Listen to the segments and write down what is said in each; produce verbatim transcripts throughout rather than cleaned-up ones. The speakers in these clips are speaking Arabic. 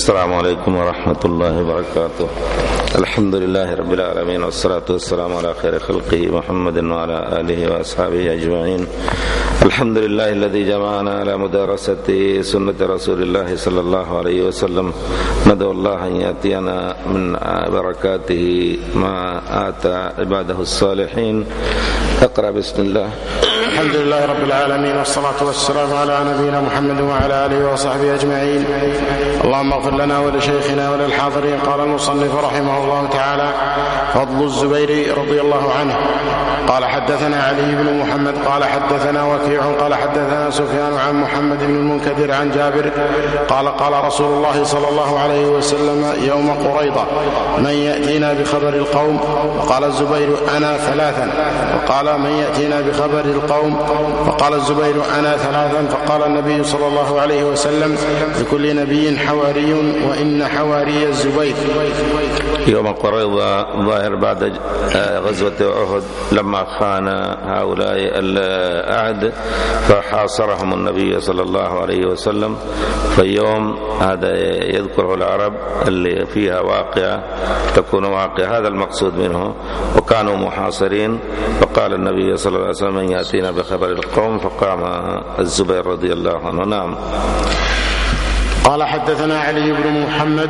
السلام عليكم ورحمة الله وبركاته. الحمد لله رب العالمين، والصلاة والسلام على خير خلقه محمد وعلى آله وأصحابه أجمعين. الحمد لله الذي جمعنا على مدارسة سنة رسول الله صلى الله عليه وسلم. ندعو الله أن يأتينا من بركاته ما آتى عباده الصالحين. اقرأ بسم الله. الحمد لله رب العالمين، والصلاة والسلام على نبينا محمد وعلى آله وصحبه أجمعين. اللهم اغفر لنا ولشيخنا وللحاضرين. قال المصنف رحمه الله تعالى: فضل الزبير رضي الله عنه. قال حدثنا علي بن محمد قال حدثنا وكيع قال حدثنا سفيان عن محمد بن المنكدر عن جابر قال قال رسول الله صلى الله عليه وسلم يوم قريضة: من يأتينا بخبر القوم؟ وقال الزبير: أنا ثلاثا. وقال: من يأتينا بخبر القوم؟ فقال الزبير: أنا ثلاثا. فقال النبي صلى الله عليه وسلم: لكل نبي حواري، وإن حواري الزبير. يوم قريضة ظاهر بعد غزوة أحد لما خان هؤلاء العهد فحاصرهم النبي صلى الله عليه وسلم. فيوم هذا يذكره العرب اللي فيها واقعة تكون واقعة، هذا المقصود منه، وكانوا محاصرين. فقال النبي صلى الله عليه وسلم: من يأتينا بخبر القوم؟ فقام الزبير رضي الله عنه. نعم. قال حدثنا علي بن محمد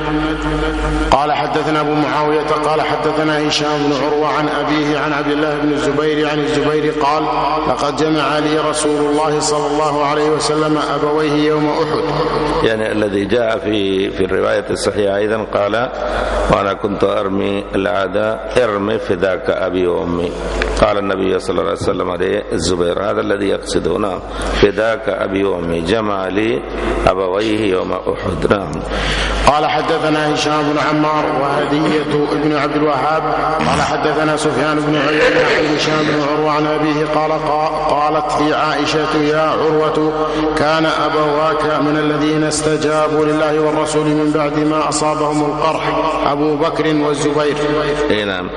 قال حدثنا أبو معاوية قال حدثنا هشام بن عروة عن أبيه عن عبد الله بن الزبير عن الزبير قال: لقد جمع لي رسول الله صلى الله عليه وسلم أبويه يوم أحد. يعني الذي جاء في في الرواية الصحيحة أيضا قال: وأنا كنت أرمي الأعداء ارمي فداك أبي وأمي. قال النبي صلى الله عليه وسلم عليه الزبير، هذا الذي يقصده. نعم، فداك أبي وأمي، جمع لي أبويه يوم أحد. نعم. قال حدثنا هشام بن عمار وهدية ابن عبد الوهاب قال حدثنا سفيان بن عيينة عن هشام بن عروة عن أبيه قال: قالت لي عائشة: يا عروة، كان أبواك من الذين استجابوا لله والرسول من بعد ما أصابهم القرح، أبو بكر والزبير. نعم.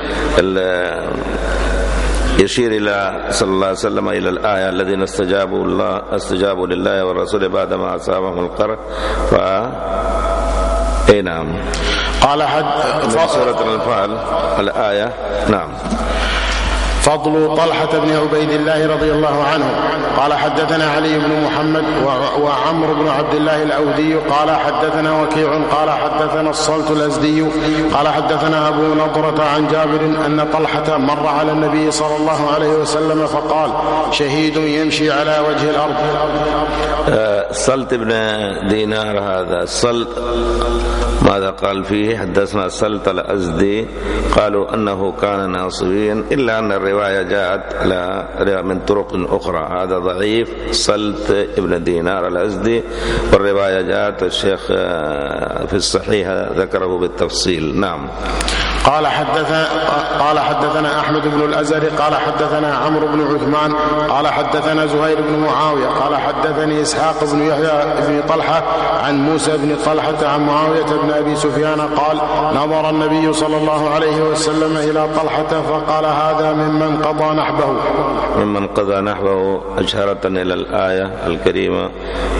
يشير إلى صلى الله عليه وسلم إلى الآية: الذين استجابوا الله استجابوا لله والرسول بعدما أصابهم القرح. ف اي نعم. قال حد سورة الأنفال الآية. نعم. فضل طلحة بن عبيد الله رضي الله عنه. قال حدثنا علي بن محمد وعمر بن عبد الله الأودي قال حدثنا وكيع قال حدثنا الصلت الأزدي قال حدثنا أبو نضرة عن جابر أن طلحة مر على النبي صلى الله عليه وسلم فقال: شهيد يمشي على وجه الأرض. صلت بن دينار هذا الصلت ماذا قال فيه؟ حدثنا صلت الأزدي قالوا أنه كان ناصبيا، إلا أن الرواية جاءت على من طرق أخرى. هذا ضعيف، صلت ابن دينار الأزدي، والرواية جاءت الشيخ في الصحيحة ذكره بالتفصيل. نعم. قال حدثنا قال حدثنا أحمد بن الأزهر قال حدثنا عمرو بن عثمان قال حدثنا زهير بن معاوية قال حدثني إسحاق بن يحيى بن طلحة عن موسى بن طلحة عن معاوية بن أبي سفيان قال: نظر النبي صلى الله عليه وسلم إلى طلحة فقال: هذا ممن قضى نحبه. ممن قضى نحبه إشارة إلى الآية الكريمة: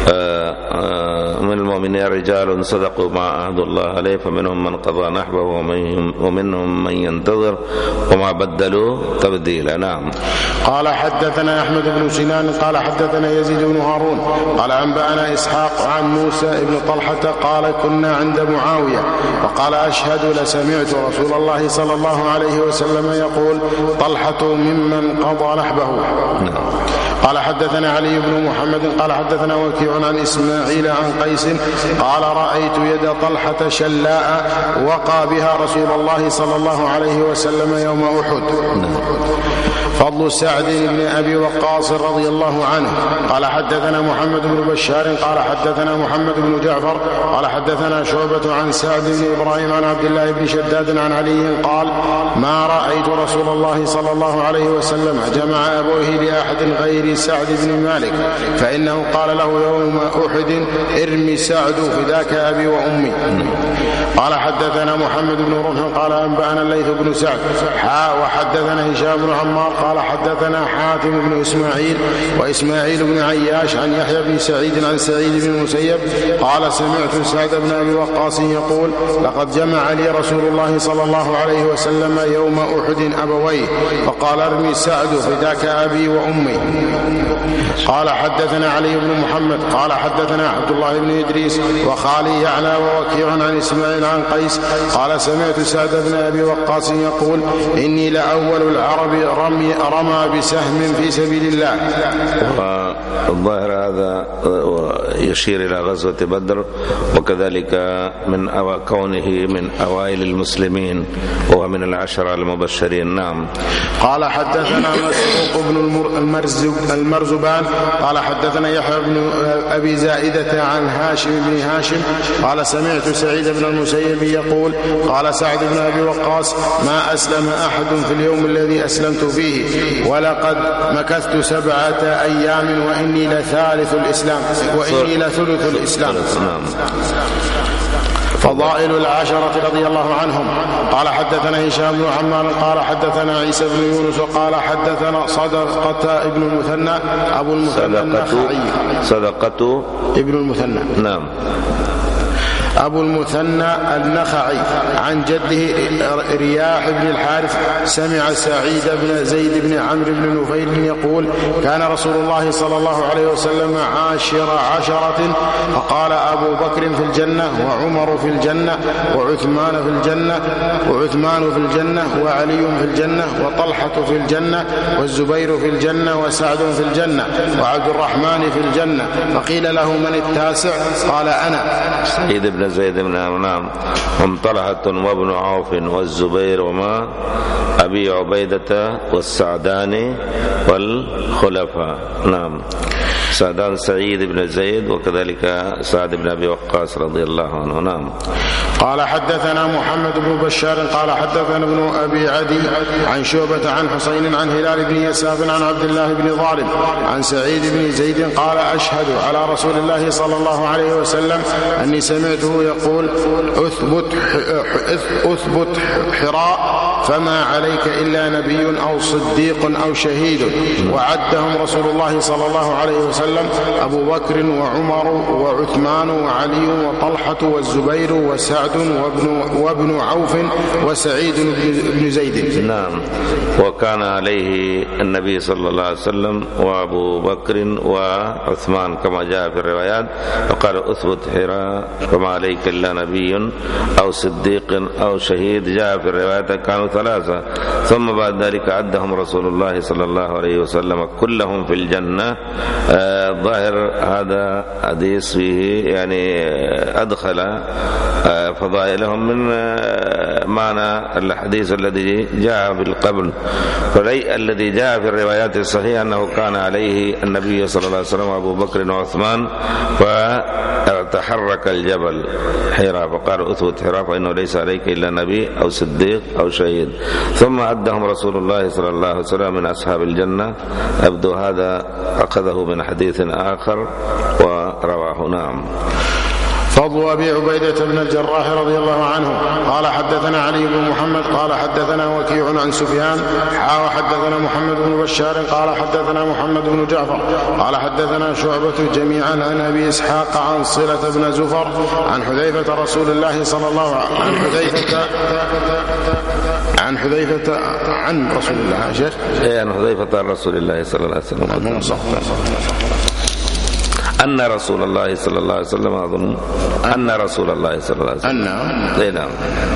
من المؤمنين رجال صدقوا ما عاهدوا الله عليه فمنهم من قضى نحبه ومنهم من ينتظر وما بدلوا تبديلا. نعم. قال حدثنا أحمد بن سنان قال حدثنا يزيد بن هارون قال أنبأنا إسحاق عن موسى بن طلحة قال: كنا عند معاوية وقال: أشهد لسمعت رسول الله صلى الله عليه وسلم يقول: طلحة ممن قضى نحبه. نعم. قال حدثنا علي بن محمد قال حدثنا وكيع عن إسماعيل عن قيس قال: رأيت يد طلحة شلاء وقى بها رسول الله صلى الله عليه وسلم يوم أحد. فضل سعد بن أبي وقاص رضي الله عنه. قال حدثنا محمد بن بشار قال حدثنا محمد بن جعفر قال حدثنا شعبة عن سعد بن إبراهيم عن عبد الله بن شداد عن علي قال: ما رأيت رسول الله صلى الله عليه وسلم جمع أبويه لأحد غير سعد بن مالك، فإنه قال له يوم أحد: ارمي سعد سعد فداك أبي وأمي. قال حدثنا محمد بن رمح قال أنبأنا الليث بن سعد حاء وحدثنا هشام بن عمار قال حدثنا حاتم بن إسماعيل وإسماعيل بن عياش عن يحيى بن سعيد عن سعيد بن المسيب قال سمعت سعد بن أبي وقاص يقول لقد جمع لي رسول الله صلى الله عليه وسلم يوم أحد أبويه فقال ارمي سعد فداك أبي وأمي. قال حدثنا علي بن محمد قال حدثنا عبد الله بن إدريس وخالي يعلى ووكيع عن إسماعيل عن قيس قال سمعت سعد بن أبي وقاص يقول إني لأول العرب رمي, رمى بسهم في سبيل الله. والظاهر هذا يشير إلى غزوة بدر وكذلك من كونه من أوائل المسلمين وهو من العشرة المبشرين. نعم. قال حدثنا مسروق بن المرزبان قال حدثنا يحيى بن أبي زائدة عن هاشم بن هاشم قال سمعت سعيد بن المسيب يقول قال سعد بن أبي وقاص ما أسلم أحد في اليوم الذي أسلمت فيه ولقد مكثت سبعة أيام وإني لثالث الإسلام وإني لثلث الإسلام. فضائل العشرة رضي الله عنهم. قال حدثنا هشام بن عمار قال حدثنا عيسى بن يونس وقال حدثنا صدقة ابن المثنى أبو المثنى النخعي. صدقة ابن المثنى نعم أبو المثنى النخعي عن جده رياح بن الحارث سمع سعيد بن زيد بن عمرو بن نفيل يقول كان رسول الله صلى الله عليه وسلم عاشر عشرة فقال أبو بكر في الجنة وعمر في الجنة وعثمان في الجنة وعثمان في الجنة وعلي في الجنة وطلحة في الجنة والزبير في الجنة وسعد في الجنة وعبد الرحمن في الجنة. فقيل له من التاسع قال أنا. سعيد بن زيد بن عمرو هم طلحة وابن عوف والزبير وما أبي عبيدة والسعداني والخلفاء. نعم. سعدان سعيد بن زيد وكذلك سعد بن أبي وقاص رضي الله عنه. نعم. قال حدثنا محمد بن بشار قال حدثنا ابن أبي عدي عن شعبة عن حسين عن هلال بن يساف عن عبد الله بن ظالم عن سعيد بن زيد قال أشهد على رسول الله صلى الله عليه وسلم أني سمعته يقول أثبت, أثبت حراء فما عليك إلا نبي أو صديق أو شهيد. وعدهم رسول الله صلى الله عليه وسلم أبو بكر وعمر وعثمان وعلي وطلحة والزبير وسعد وابن, وابن عوف وسعيد بن زيد. نعم. وكان عليه النبي صلى الله عليه وسلم وأبو بكر وعثمان كما جاء في الروايات وقال أثبت حراء فما عليك إلا نبي أو صديق أو شهيد. جاء في الروايات كانوا ثلاثة. ثم بعد ذلك عدهم رسول الله صلى الله عليه وسلم كلهم في الجنة. آه ظاهر هذا حديث فيه يعني أدخل آه فضائلهم من آه معنى الحديث الذي جاء بالقبل. فلي الذي جاء في الروايات الصحيحة أنه كان عليه النبي صلى الله عليه وسلم وأبو بكر وعثمان فتحرك الجبل حراء فقال أثبت حراء فإنه ليس عليك إلا نبي أو صديق أو شهيد. ثم عدهم رسول الله صلى الله عليه وسلم من أصحاب الجنة. أبدو هذا أخذه من حديث آخر ورواه. نعم. فضل أبي عبيدة بن الجراح رضي الله عنه. قال حدثنا علي بن محمد قال حدثنا وكيع عن سفيان حا حدثنا محمد بن بشار قال حدثنا محمد بن جعفر قال حدثنا شعبة جميعا عن أبي إسحاق عن صلة بن زفر عن حذيفة رسول الله صلى الله عليه وسلم عن حذيفة عن حذيفة عن رسول الله يا شيخ عن حذيفة عن رسول الله صلى الله عليه وسلم أن رسول الله صلى الله عليه وسلم أظن أن رسول الله صلى الله عليه وسلم أن نعم.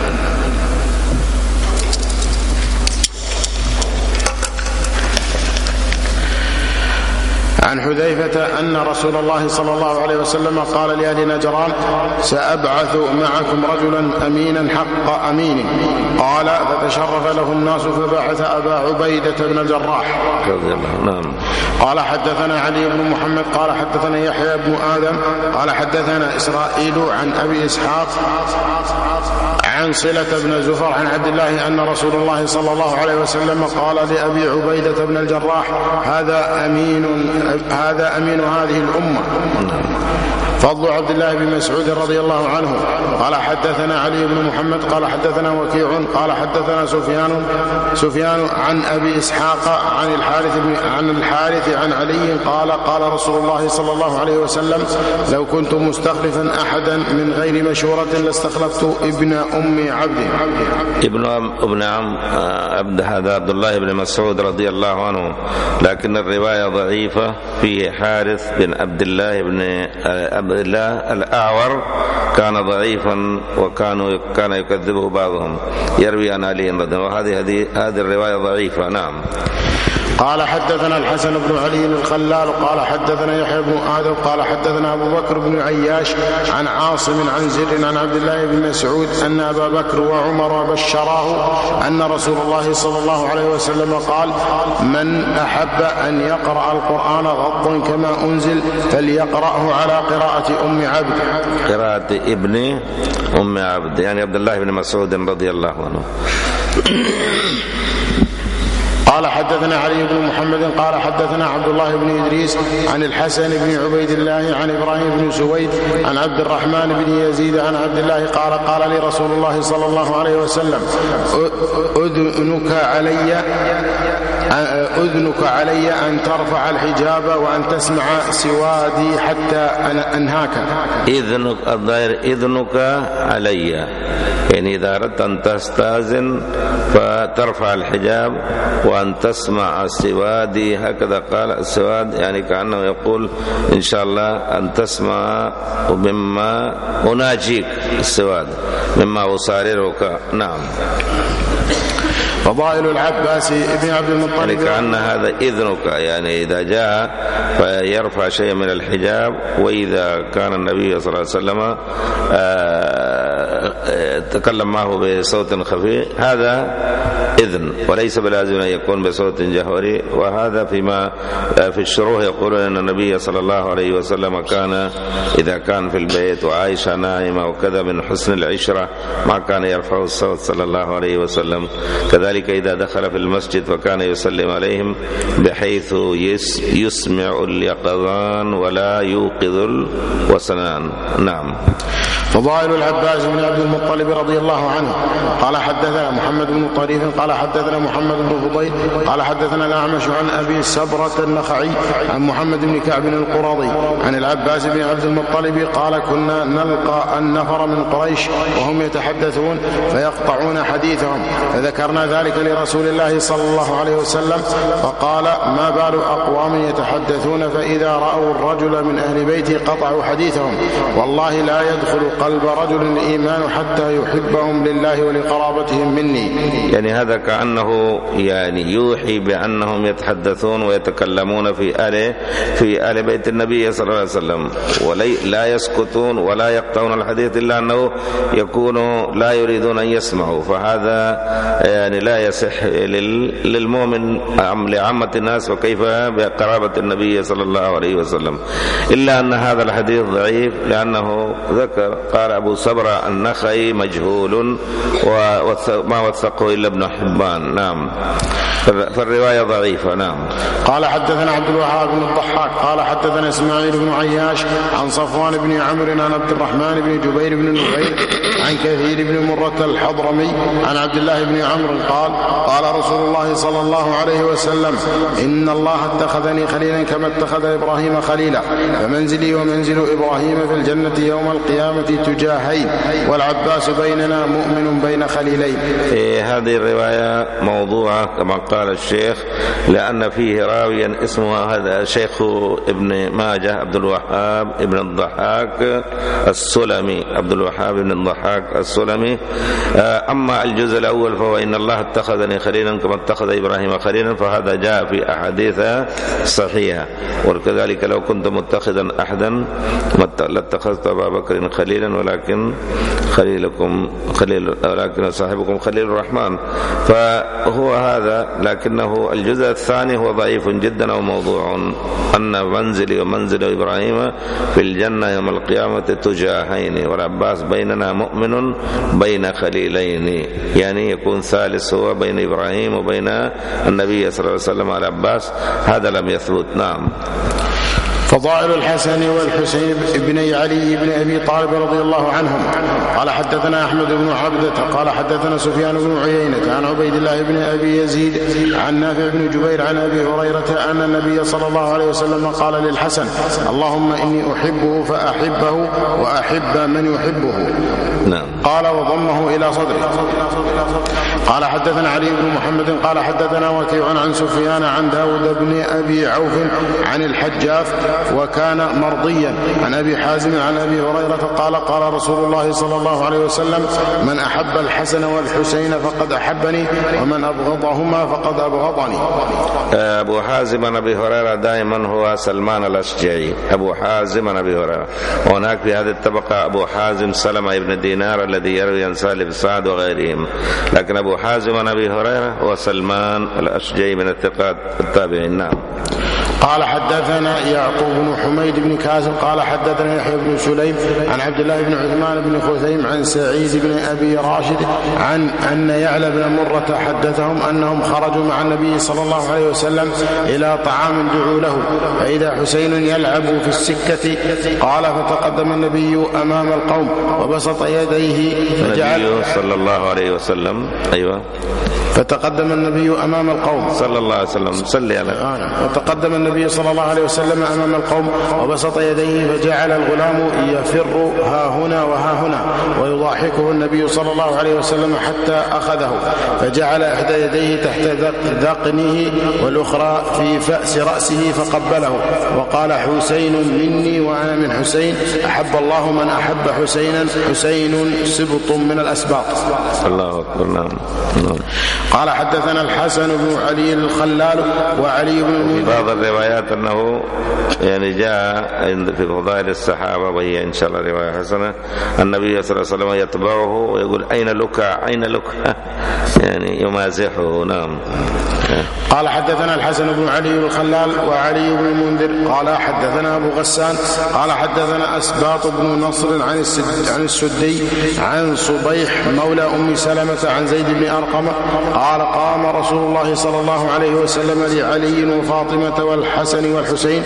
عن حذيفة أن رسول الله صلى الله عليه وسلم قال لأهل نجران سأبعث معكم رجلا أمينا حق أمين. قال فتشرف له الناس فبعث أبا عبيدة بن الجراح رضي الله. نعم. قال حدثنا علي بن محمد قال حدثنا يحيى بن آدم قال حدثنا إسرائيل عن أبي إسحاق عن صلة بن زفر عن عبد الله أن رسول الله صلى الله عليه وسلم قال لأبي عبيدة بن الجراح هذا أمين هذا أمين هذه الأمة. فضل عبد الله بن مسعود رضي الله عنه. قال حدثنا علي بن محمد قال حدثنا وكيع قال حدثنا سفيان سفيان عن أبي إسحاق عن الحارث بن عن الحارث عن علي قال قال رسول الله صلى الله عليه وسلم لو كنت مستخلفا أحدا من غير مشورة لاستخلفت ابن أم عبد. ابن ابن عم عبد هذا عبد الله بن مسعود رضي الله عنه، لكن الرواية ضعيفة. فيه حارث بن عبد الله بن عبد الله الأعور كان ضعيفا وكانوا كان يكذبه بعضهم، يروي عن علي رضي الله عنه، وهذه هذه هذه الرواية ضعيفة. نعم. قال حدثنا الحسن بن علي الخلال قال حدثنا يحيى بن آدم قال حدثنا أبو بكر بن عياش عن عاصم عن زر عن عبد الله بن مسعود أن أبا بكر وعمر بشراه أن رسول الله صلى الله عليه وسلم قال من أحب أن يقرأ القرآن غضا كما أنزل فليقرأه على قراءة أم عبد، قراءة ابن أم عبد يعني عبد الله بن مسعود رضي الله عنه. قال حدثنا علي بن محمد قال حدثنا عبد الله بن إدريس عن الحسن بن عبيد الله عن إبراهيم بن سويد عن عبد الرحمن بن يزيد عن عبد الله قال قال لي رسول الله صلى الله عليه وسلم أذنك علي أذنك علي أن ترفع الحجاب وأن تسمع سوادي حتى أنهاك. إذنك الظاهر إذنك علي، يعني إذا أردت أن تستأذن فترفع الحجاب وأن تسمع سوادي، هكذا قال. السواد يعني كأنه يقول إن شاء الله أن تسمع مما أناجيك، السواد مما أساررك. نعم. فضائل العباس ابن عبد المطلب يعني كأن هذا إذنك، يعني إذا جاء فيرفع شيء من الحجاب، وإذا كان النبي صلى الله عليه وسلم تكلم معه بصوت خفي هذا إذن، وليس بلازم أن يكون بصوت جهوري. وهذا فيما في الشروح يقولون أن النبي صلى الله عليه وسلم كان إذا كان في البيت وعائشة نائمة وكذا من حسن العشرة ما كان يرفع الصوت صلى الله عليه وسلم. كذلك إذا دخل في المسجد فكان يسلم عليهم بحيث يسمع اليقظان ولا يوقظ الوسنان. نعم. فضائل العباس بن عبد المطلب رضي الله عنه. قال حدثنا محمد بن طريف قال حدثنا محمد بن فضيل قال حدثنا الأعمش عن أبي سبرة النخعي عن محمد بن كعب القرظي عن العباس بن عبد المطلب قال كنا نلقى النفر من قريش وهم يتحدثون فيقطعون حديثهم، فذكرنا ذلك لرسول الله صلى الله عليه وسلم فقال ما بال أقوام يتحدثون فإذا رأوا الرجل من أهل بيته قطعوا حديثهم، والله لا يدخل قلب رجل الإيمان حتى يحبهم لله ولقرابتهم مني. يعني هذا كأنه يعني يوحي بأنهم يتحدثون ويتكلمون في آل في آل بيت النبي صلى الله عليه وسلم، ولا يسكتون ولا يقطعون الحديث إلا أنه يكون لا يريدون أن يسمعوا. فهذا يعني لا يصح للمؤمن لعامة الناس، وكيف بقرابة النبي صلى الله عليه وسلم. إلا أن هذا الحديث ضعيف لأنه ذكر قال أبو سبرة النخعي مجهول وما وثقه إلا ابن حبان. نعم. فالرواية ضعيفة. نعم. قال حدثنا عبد الوهاب بن الضحاك قال حدثنا إسماعيل بن عياش عن صفوان بن عمرو عن عبد الرحمن بن جبير بن نفيل عن كثير بن مرة الحضرمي عن عبد الله بن عمرو قال قال رسول الله صلى الله عليه وسلم إن الله اتخذني خليلا كما اتخذ إبراهيم خليلا، فمنزلي ومنزل إبراهيم في الجنة يوم القيامة تجاهين، والعباس بيننا مؤمن بين خليلين. هذه الرواية موضوعة كما قال الشيخ، لأن فيه راويا اسمه هذا شيخ ابن ماجه عبد الوهاب ابن الضحاك السلمي، عبد الوهاب ابن الضحاك السلمي. أما الجزء الأول فهو إن الله اتخذني خليلا كما اتخذ إبراهيم خليلا، فهذا جاء في أحاديث صحيحة. وكذلك لو كنت متخذا أحدا لاتخذت أبا بكر خليلا ولكن خليلكم خليل ولكن صاحبكم خليل الرحمن. فهو هذا، لكنه الجزء الثاني هو ضعيف جدا وموضوع، أن منزلي ومنزل إبراهيم في الجنة يوم القيامة تجاهين، والعباس بيننا مؤمن بين خليلين، يعني يكون ثالث هو بين إبراهيم وبين النبي صلى الله عليه وسلم على العباس. هذا لم يثبت. نعم. فضائل الحسن والحسين بن علي بن أبي طالب رضي الله عنهم. قال حدثنا أحمد بن عبدة قال حدثنا سفيان بن عيينة عن عبيد الله بن أبي يزيد عن نافع بن جبير عن أبي هريرة أن النبي صلى الله عليه وسلم قال للحسن: اللهم إني أحبه فأحبه وأحب من يحبه. نعم. قال وضمه إلى صدره. قال حدثنا علي بن محمد قال حدثنا وكيع عن سفيان عن داود بن أبي عوف عن الحجاف وكان مرضيا عن أبي حازم عن أبي هريرة قال: قال رسول الله صلى الله عليه وسلم: من أحب الحسن والحسين فقد أحبني ومن أبغضهما فقد أبغضني. أبو حازم عن أبي هريرة دائما هو سلمان الأشجعي. أبو حازم عن أبي هريرة، وهناك في هذه الطبقة أبو حازم سلمة بن دينار الذي يروي عن سالم بن سعد وغيرهم، لكن أبو حازم عن أبي هريرة هو سلمان الأشجعي من الثقات التابعين. نعم. قال حدثنا يعقوب بن حميد بن كاسب قال حدثنا يحيى بن سليم عن عبد الله بن عثمان بن خثيم عن سعيد بن أبي راشد عن أن يعلى بن مرة حدثهم أنهم خرجوا مع النبي صلى الله عليه وسلم إلى طعام دعوا له، فإذا حسين يلعب في السكة قال: فتقدم النبي أمام القوم وبسط يديه فجعل صلى الله عليه وسلم أيوة فتقدم النبي أمام القوم صلى الله عليه وسلم صلي على آه. وتقدم النبي صلى الله عليه وسلم أمام القوم وبسط يديه فجعل الغلام يفر ها هنا وها هنا ويضاحكه النبي صلى الله عليه وسلم حتى أخذه فجعل إحدى يديه تحت ذقنه والأخرى في فأس رأسه فقبله وقال: حسين مني وأنا من حسين، أحب الله من أحب حسينا، حسين سبط من الأسباط. الله أكبر. نعم. قال حدثنا الحسن بن علي الخلال وعلي بن في بعض الروايات أنه يعني جاء في فضائل الصحابة، وهي إن شاء الله رواية حسنة، النبي صلى الله عليه وسلم يتبعه ويقول: أين لك أين لك يعني يمازحه. نعم. قال حدثنا الحسن بن علي الخلال وعلي بن المنذر قال حدثنا أبو غسان قال حدثنا أسباط بن نصر عن عن السدي عن صبيح مولى أم سلمة عن زيد بن أرقم قال: قام رسول الله صلى الله عليه وسلم لعلي وفاطمة والحسن والحسين: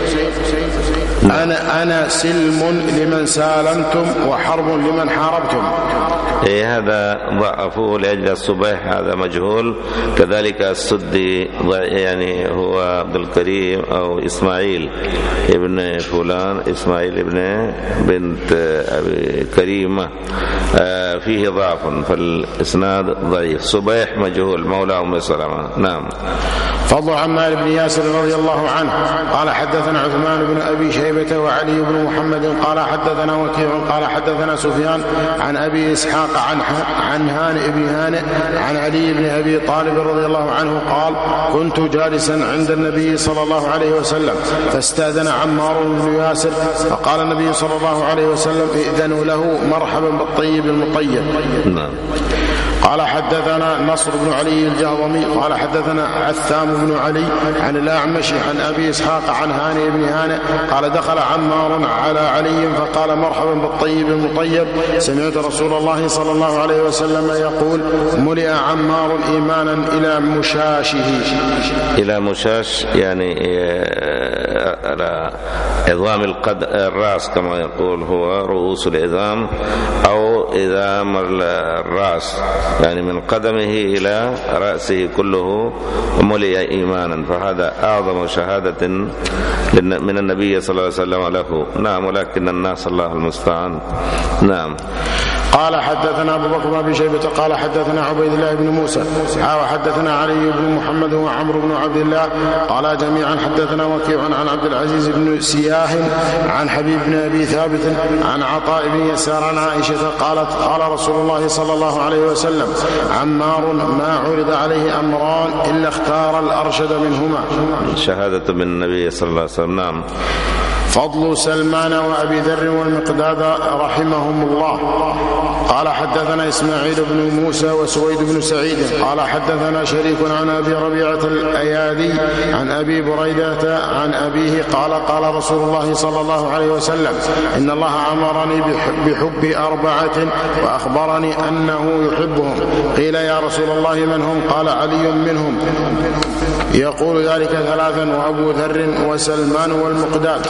أنا أنا سلم لمن سالمتم وحرب لمن حاربتم. إيه هذا ضعفوه لأجل الصبيح، هذا مجهول. كذلك السدي يعني هو عبد الكريم أو إسماعيل ابن فلان، إسماعيل ابن بنت أبي كريمة، فيه ضعف فالإسناد ضعيف. صبيح مجهول مولى أم سلمة. نعم. فضل عمار بن ياسر رضي الله عنه قال حدثنا عثمان بن أبي شيبة وعلي بن محمد قال حدثنا وكيع قال حدثنا سفيان عن أبي إسحاق عن عن هانئ بن هانئ عن علي بن أبي طالب رضي الله عنه قال: كنت جالسا عند النبي صلى الله عليه وسلم فاستأذن عمار بن ياسر فقال النبي صلى الله عليه وسلم: ائذنوا له مرحبا بالطيب المطيب. نعم. قال حدثنا نصر بن علي الجهضمي قال حدثنا عثام بن علي عن الأعمش عن أبي إسحاق عن هانئ بن هانئ قال: دخل عمار على علي فقال: مرحبا بالطيب المطيب، سمعت رسول الله صلى الله عليه وسلم يقول: ملئ عمار إيمانا إلى مشاشه. إلى مشاش يعني على عظام الراس كما يقول هو رؤوس العظام أو عظام الراس، يعني من قدمه إلى رأسه كله ملئ إيمانا، فهذا أعظم شهادة من النبي صلى الله عليه وسلم له. نعم. ولكن الناس الله المستعان. نعم. قال حدثنا أبو بكر بن شيبة قال حدثنا عبيد الله بن موسى وحدثنا علي بن محمد وعمرو بن عبد الله قال جميعا حدثنا وكيع عن عبد العزيز بن سياح عن حبيب بن أبي ثابت عن عطاء بن يسار عن عائشة قالت: قال رسول الله صلى الله عليه وسلم: عمار ما عرض عليه أمران إلا اختار الأرشد منهما. شهادة من النبي صلى الله عليه وسلم. نعم. فضل سلمان وأبي ذر والمقداد رحمهم الله. قال حدثنا إسماعيل بن موسى وسويد بن سعيد قال حدثنا شريك عن أبي ربيعة الأيادي عن أبي بريدة عن أبيه قال قال رسول الله صلى الله عليه وسلم إن الله أمرني بحب أربعة وأخبرني أنه يحبهم. قيل يا رسول الله من هم؟ قال علي منهم، يقول ذلك ثلاثا وأبو ذر وسلمان والمقداد.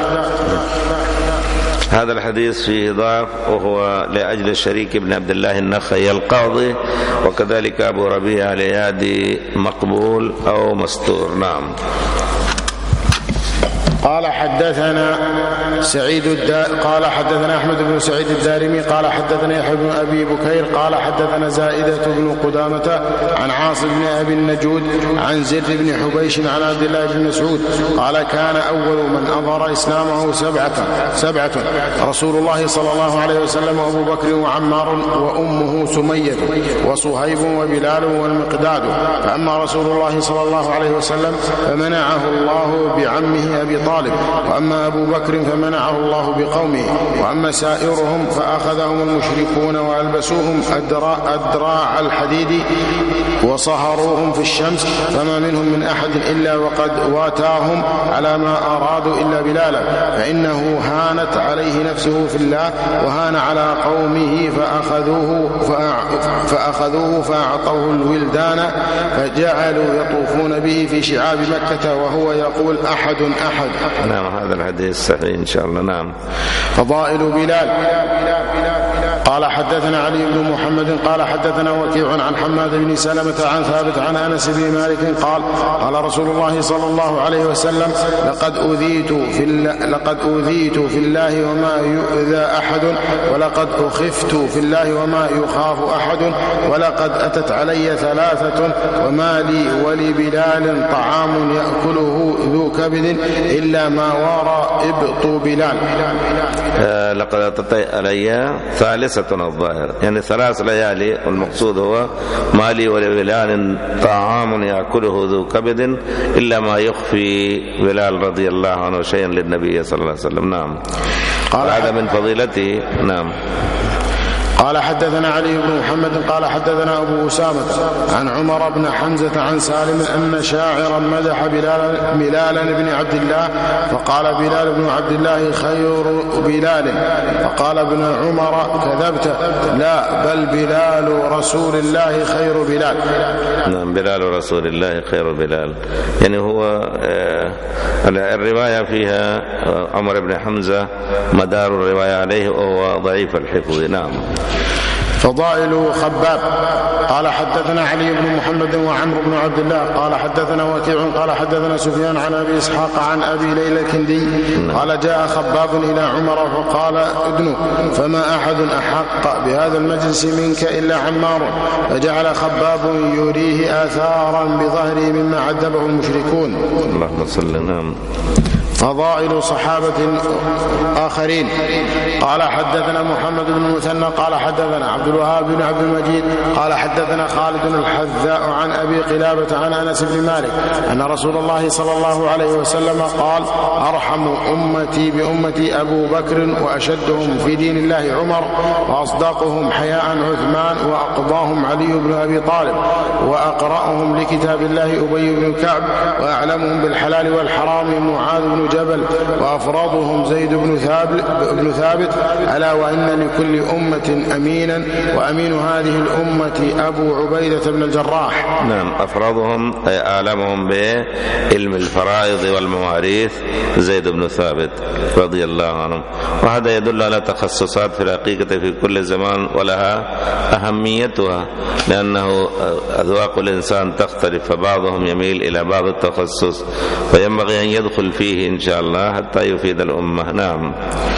هذا الحديث فيه ضعف، وهو لأجل الشريك بن عبد الله النخعي القاضي، وكذلك أبو ربيعة الأيادي مقبول أو مستور. نعم. قال حدثنا سعيد الدا... قال حدثنا أحمد بن سعيد الدارمي قال حدثنا يحيى بن أبي بكير قال حدثنا زائدة بن قدامة عن عاصم بن أبي النجود عن زر بن حبيش عن عبد الله بن مسعود قال كان أول من أظهر إسلامه سبعة سبعة رسول الله صلى الله عليه وسلم وأبو بكر وعمار وأمه سمية وصهيب وبلال والمقداد. فأما رسول الله صلى الله عليه وسلم فمنعه الله بعمه أبي طالب، وأما أبو بكر فمنعه الله بقومه، وأما سائرهم فأخذهم المشركون وألبسوهم أدراع الحديد وصهروهم في الشمس، فما منهم من أحد إلا وقد واتاهم على ما أرادوا إلا بلالا، فإنه هانت عليه نفسه في الله وهان على قومه فأخذوه, فأخذوه فأعطوه الولدان فجعلوا يطوفون به في شعاب مكة وهو يقول أحد أحد. نعم. هذا الحديث صحيح إن شاء الله. نعم. فضائل بلال. قال حدثنا علي بن محمد قال حدثنا وكيع عن حماد بن سلمة عن ثابت عن أنس بن مالك قال قال رسول الله صلى الله عليه وسلم لقد أوذيت في الله, لقد أوذيت في الله وما يؤذى أحد، ولقد أخفت في الله وما يخاف أحد، ولقد أتت علي ثلاثة وما لي ولبلال طعام يأكله ذو كبد إلا ما وارى إبط بلال. آه لقد أتت علي ثالثة الظاهر، يعني ثلاث ليالي، والمقصود هو ما لي ولبلال طعام يأكله ذو كبد إلا ما يخفي بلال رضي الله عنه شيئا للنبي صلى الله عليه وسلم. نعم. قال هذا من فضيلته. نعم. قال حدثنا علي بن محمد قال حدثنا أبو أسامة عن عمر بن حمزة عن سالم أن شاعرا مدح بلال, بلال بن عبد الله فقال بلال بن عبد الله خير بلال، فقال ابن عمر كذبت، لا بل بلال رسول الله خير بلال. نعم. بلال رسول الله خير بلال، يعني هو الرواية فيها عمر بن حمزة مدار الرواية عليه وهو ضعيف الحفظ. نعم. فضائل خباب. قال حدثنا علي بن محمد وعمرو بن عبد الله قال حدثنا وكيع قال حدثنا سفيان عن أبي إسحاق عن أبي ليلى الكندي قال جاء خباب إلى عمر فقال ادنو فما أحد أحق بهذا المجلس منك إلا عمار، فجعل خباب يريه آثارا بظهره مما عذبه المشركون. اللهم صل. نعم. فضائل صحابة آخرين. قال حدثنا محمد بن المثنى قال حدثنا عبد الوهاب بن عبد المجيد قال حدثنا خالد الحذاء عن أبي قلابة عن أنس بن مالك أن رسول الله صلى الله عليه وسلم قال أرحم أمتي بأمتي أبو بكر وأشدهم في دين الله عمر وأصدقهم حياء عثمان وأقضاهم علي بن أبي طالب وأقرأهم لكتاب الله أبي بن كعب وأعلمهم بالحلال والحرام معاذ بن جبل وأفرادهم زيد بن ثابت, بن ثابت ألا وإن لكل أمة أمينا وأمين هذه الأمة أبو عبيدة بن الجراح. نعم. أفرادهم أي أعلمهم بعلم الفرائض والمواريث زيد بن ثابت رضي الله عنه، وهذا يدل على تخصصات في الحقيقة في كل زمان ولها أهميتها، لأنه أذواق الإنسان تختلف فبعضهم يميل إلى بعض التخصص، فينبغي أن يدخل فيه إن شاء الله حتى يفيد الأمة. نعم.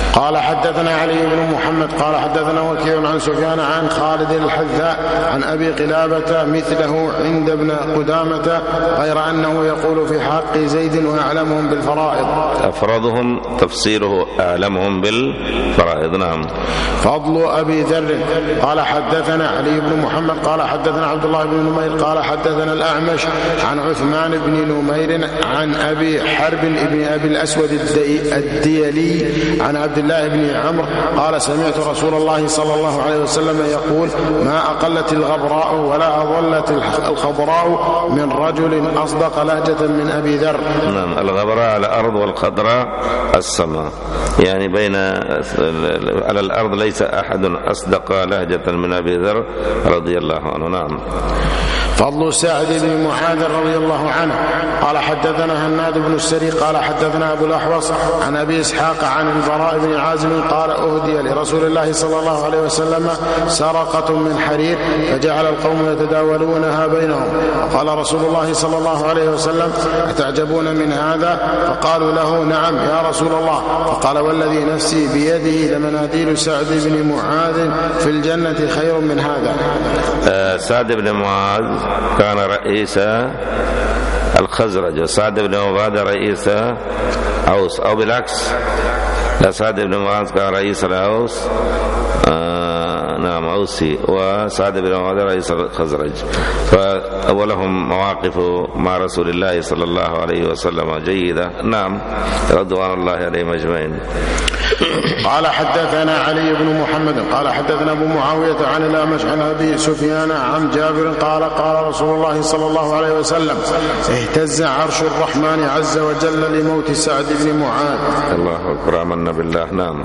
قال حدثنا علي بن محمد قال حدثنا وكيع عن سفيان عن خالد الحذاء عن أبي قلابة مثله عند ابن قدامة غير أنه يقول في حق زيد وأعلمهم بالفرائض. أفرضهم تفسيره أعلمهم بالفرائض. نعم. فضل أبي ذر قال حدثنا علي بن محمد قال حدثنا عبد الله بن نمير قال حدثنا الأعمش عن عثمان بن نمير عن أبي حرب بن أبي الأسود الديلي عن عبد الله بن عمرو قال سمعت رسول الله صلى الله عليه وسلم يقول ما أقلت الغبراء ولا أضلت الخضراء من رجل أصدق لهجة من أبي ذر. نعم. الغبراء على الأرض والخضراء السماء، يعني بين على الأرض ليس أحد أصدق لهجة من أبي ذر رضي الله عنه. نعم. فضل سعد بن معاذ رضي الله عنه قال حدثنا هناد بن السري قال حدثنا أبو الأحوص عن أبي إسحاق عن البراء بن عازم قال أهدي لرسول الله صلى الله عليه وسلم سرقة من حرير فجعل القوم يتداولونها بينهم، قال رسول الله صلى الله عليه وسلم أتعجبون من هذا؟ فقالوا له نعم يا رسول الله. فقال والذي نفسي بيده لمناديل سعد بن معاذ في الجنة خير من هذا. آه سعد بن معاذ كان رئيس الخزرج وسعد بن عبادة رئيس أوس، أو بالعكس، لا سعد بن معاذ كان رئيس الأوس آه نعم أوسي، وسعد بن عبادة رئيس الخزرج، فأولهم مواقف مع رسول الله صلى الله عليه وسلم جيدة. نعم رضوان الله عليهم أجمعين. قال حدثنا علي بن محمد قال حدثنا أبو معاوية عن الأعمش عن أبي سفيان عن جابر قال قال رسول الله صلى الله عليه وسلم اهتز عرش الرحمن عز وجل لموت سعد بن معاذ. الله أكبر، آمنا بالله. نعم.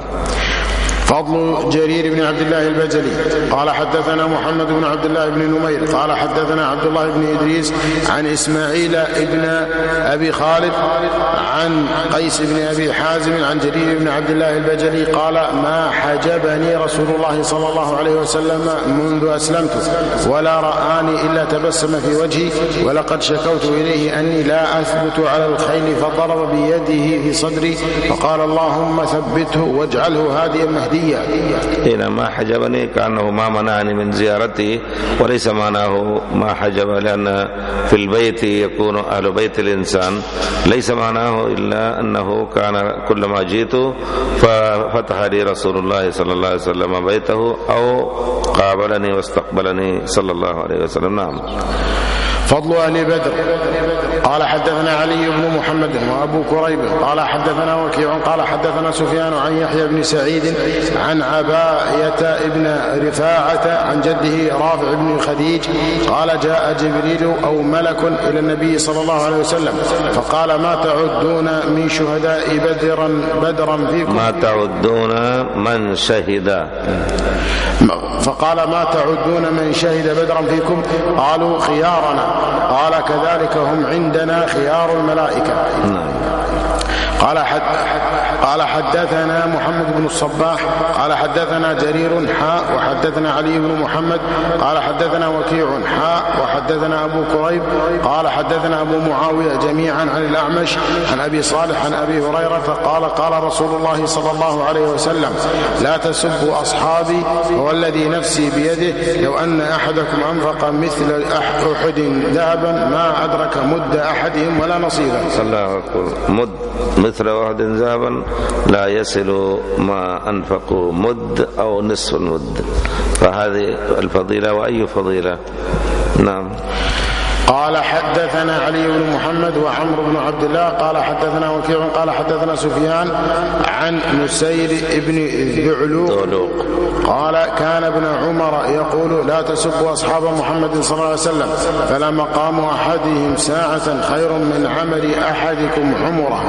فضل جرير بن عبد الله البجلي قال حدثنا محمد بن عبد الله بن نمير قال حدثنا عبد الله بن إدريس عن إسماعيل ابن أبي خالد عن قيس بن أبي حازم عن جرير بن عبد الله البجلي قال ما حجبني رسول الله صلى الله عليه وسلم منذ أسلمت ولا رآني إلا تبسم في وجهي، ولقد شكوت إليه أني لا أثبت على الخيل فضرب بيده في صدري فقال اللهم ثبته واجعله هاديا مهديا. هنا ما حجبني كأنه ما منعني من زيارته، وليس معناه ما حجب، لأن في البيت يكون أهل بيت الإنسان، ليس معناه إلا أنه كان كلما جئت ففتح لي رسول الله صلى الله عليه وسلم بيته أو قابلني واستقبلني صلى الله عليه وسلم. نعم. فضل أهل بدر قال حدثنا علي بن محمد وأبو كريب قال حدثنا وكيع قال حدثنا سفيان عن يحيى بن سعيد عن عباية بن رفاعة عن جده رافع بن خديج قال جاء جبريل أو ملك إلى النبي صلى الله عليه وسلم فقال ما تعدون من شهداء بدرا بدرا فيكم؟ ما تعدون من شهد، فقال ما تعدون من شهد بدرا فيكم؟ قالوا خيارنا. قال كذلك هم عندنا خيار الملائكة. قال حد قال حدثنا محمد بن الصباح قال حدثنا جرير حاء وحدثنا علي بن محمد قال حدثنا وكيع حاء وحدثنا أبو كريب قال حدثنا أبو معاوية جميعا عن الأعمش عن أبي صالح عن أبي هريرة قال قال رسول الله صلى الله عليه وسلم لا تسبوا أصحابي والذي نفسي بيده لو أن أحدكم أنفق مثل أحد ذهبا ما أدرك مد أحدهم ولا نصيبا. الله أكبر. مد مثل أحد ذهبا لا يصل ما أنفقوا مد أو نصف المد، فهذه الفضيلة وأي فضيلة. نعم. قال حدثنا علي بن محمد وعمرو بن عبد الله قال حدثنا وكيع قال حدثنا سفيان عن نسير بن ذعلوق قال كان ابن عمر يقول لا تسبوا أصحاب محمد صلى الله عليه وسلم فلا مقام أحدهم ساعة خير من عمل أحدكم عمره.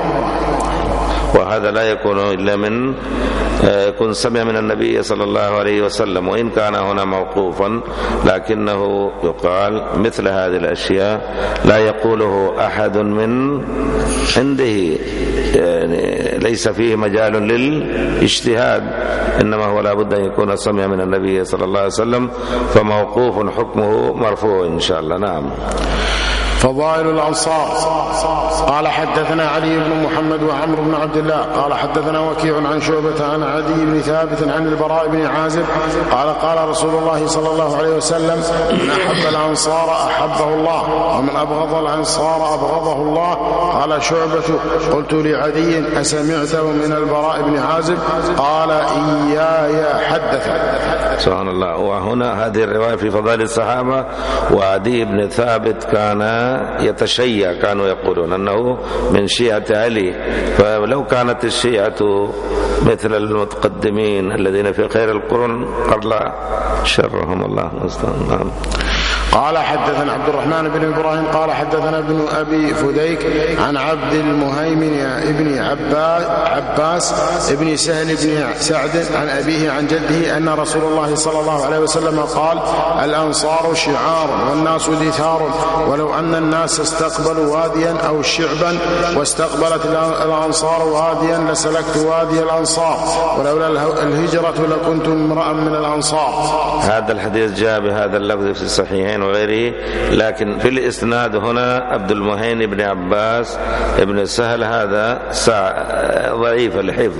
وهذا لا يكون إلا من يكون سمع من النبي صلى الله عليه وسلم، وإن كان هنا موقوفا لكنه يقال مثل هذه الأشياء لا يقوله أحد من عنده، يعني ليس فيه مجال للاجتهاد، إنما هو لابد أن يكون سمع من النبي صلى الله عليه وسلم، فموقوف حكمه مرفوع إن شاء الله. نعم. فضائل الأنصار. قال حدثنا علي بن محمد وعمرو بن عبد الله قال حدثنا وكيع عن شعبة عن عدي بن ثابت عن البراء بن عازب قال قال رسول الله صلى الله عليه وسلم من أحب الأنصار أحبه الله ومن أبغض الأنصار أبغضه الله. قال شعبة قلت لعدي أسمعته من البراء بن عازب؟ قال إياي حدث. سبحان الله. وهنا هذه الرواية في فضائل الصحابة. وعدي بن ثابت كان يتشيع، كانوا يقولون أنه من شيعة علي، فلو كانت الشيعة مثل المتقدمين الذين في خير القرون قرل شرهم الله المستعان. قال حدثنا عبد الرحمن بن إبراهيم قال حدثنا ابن أبي فديك عن عبد المهيمن ابن عباس ابن سهل بن سعد عن أبيه عن جده أن رسول الله صلى الله عليه وسلم قال الأنصار شعار والناس دثار، ولو أن الناس استقبلوا واديا أو شعبا واستقبلت الأنصار واديا لسلكت وادي الأنصار، ولولا الهجرة لكنت امرأ من الأنصار. هذا الحديث جاء بهذا اللفظ في الصحيحين وغيره، لكن في الإسناد هنا عبد المهين بن عباس ابن سهل هذا ضعيف الحفظ،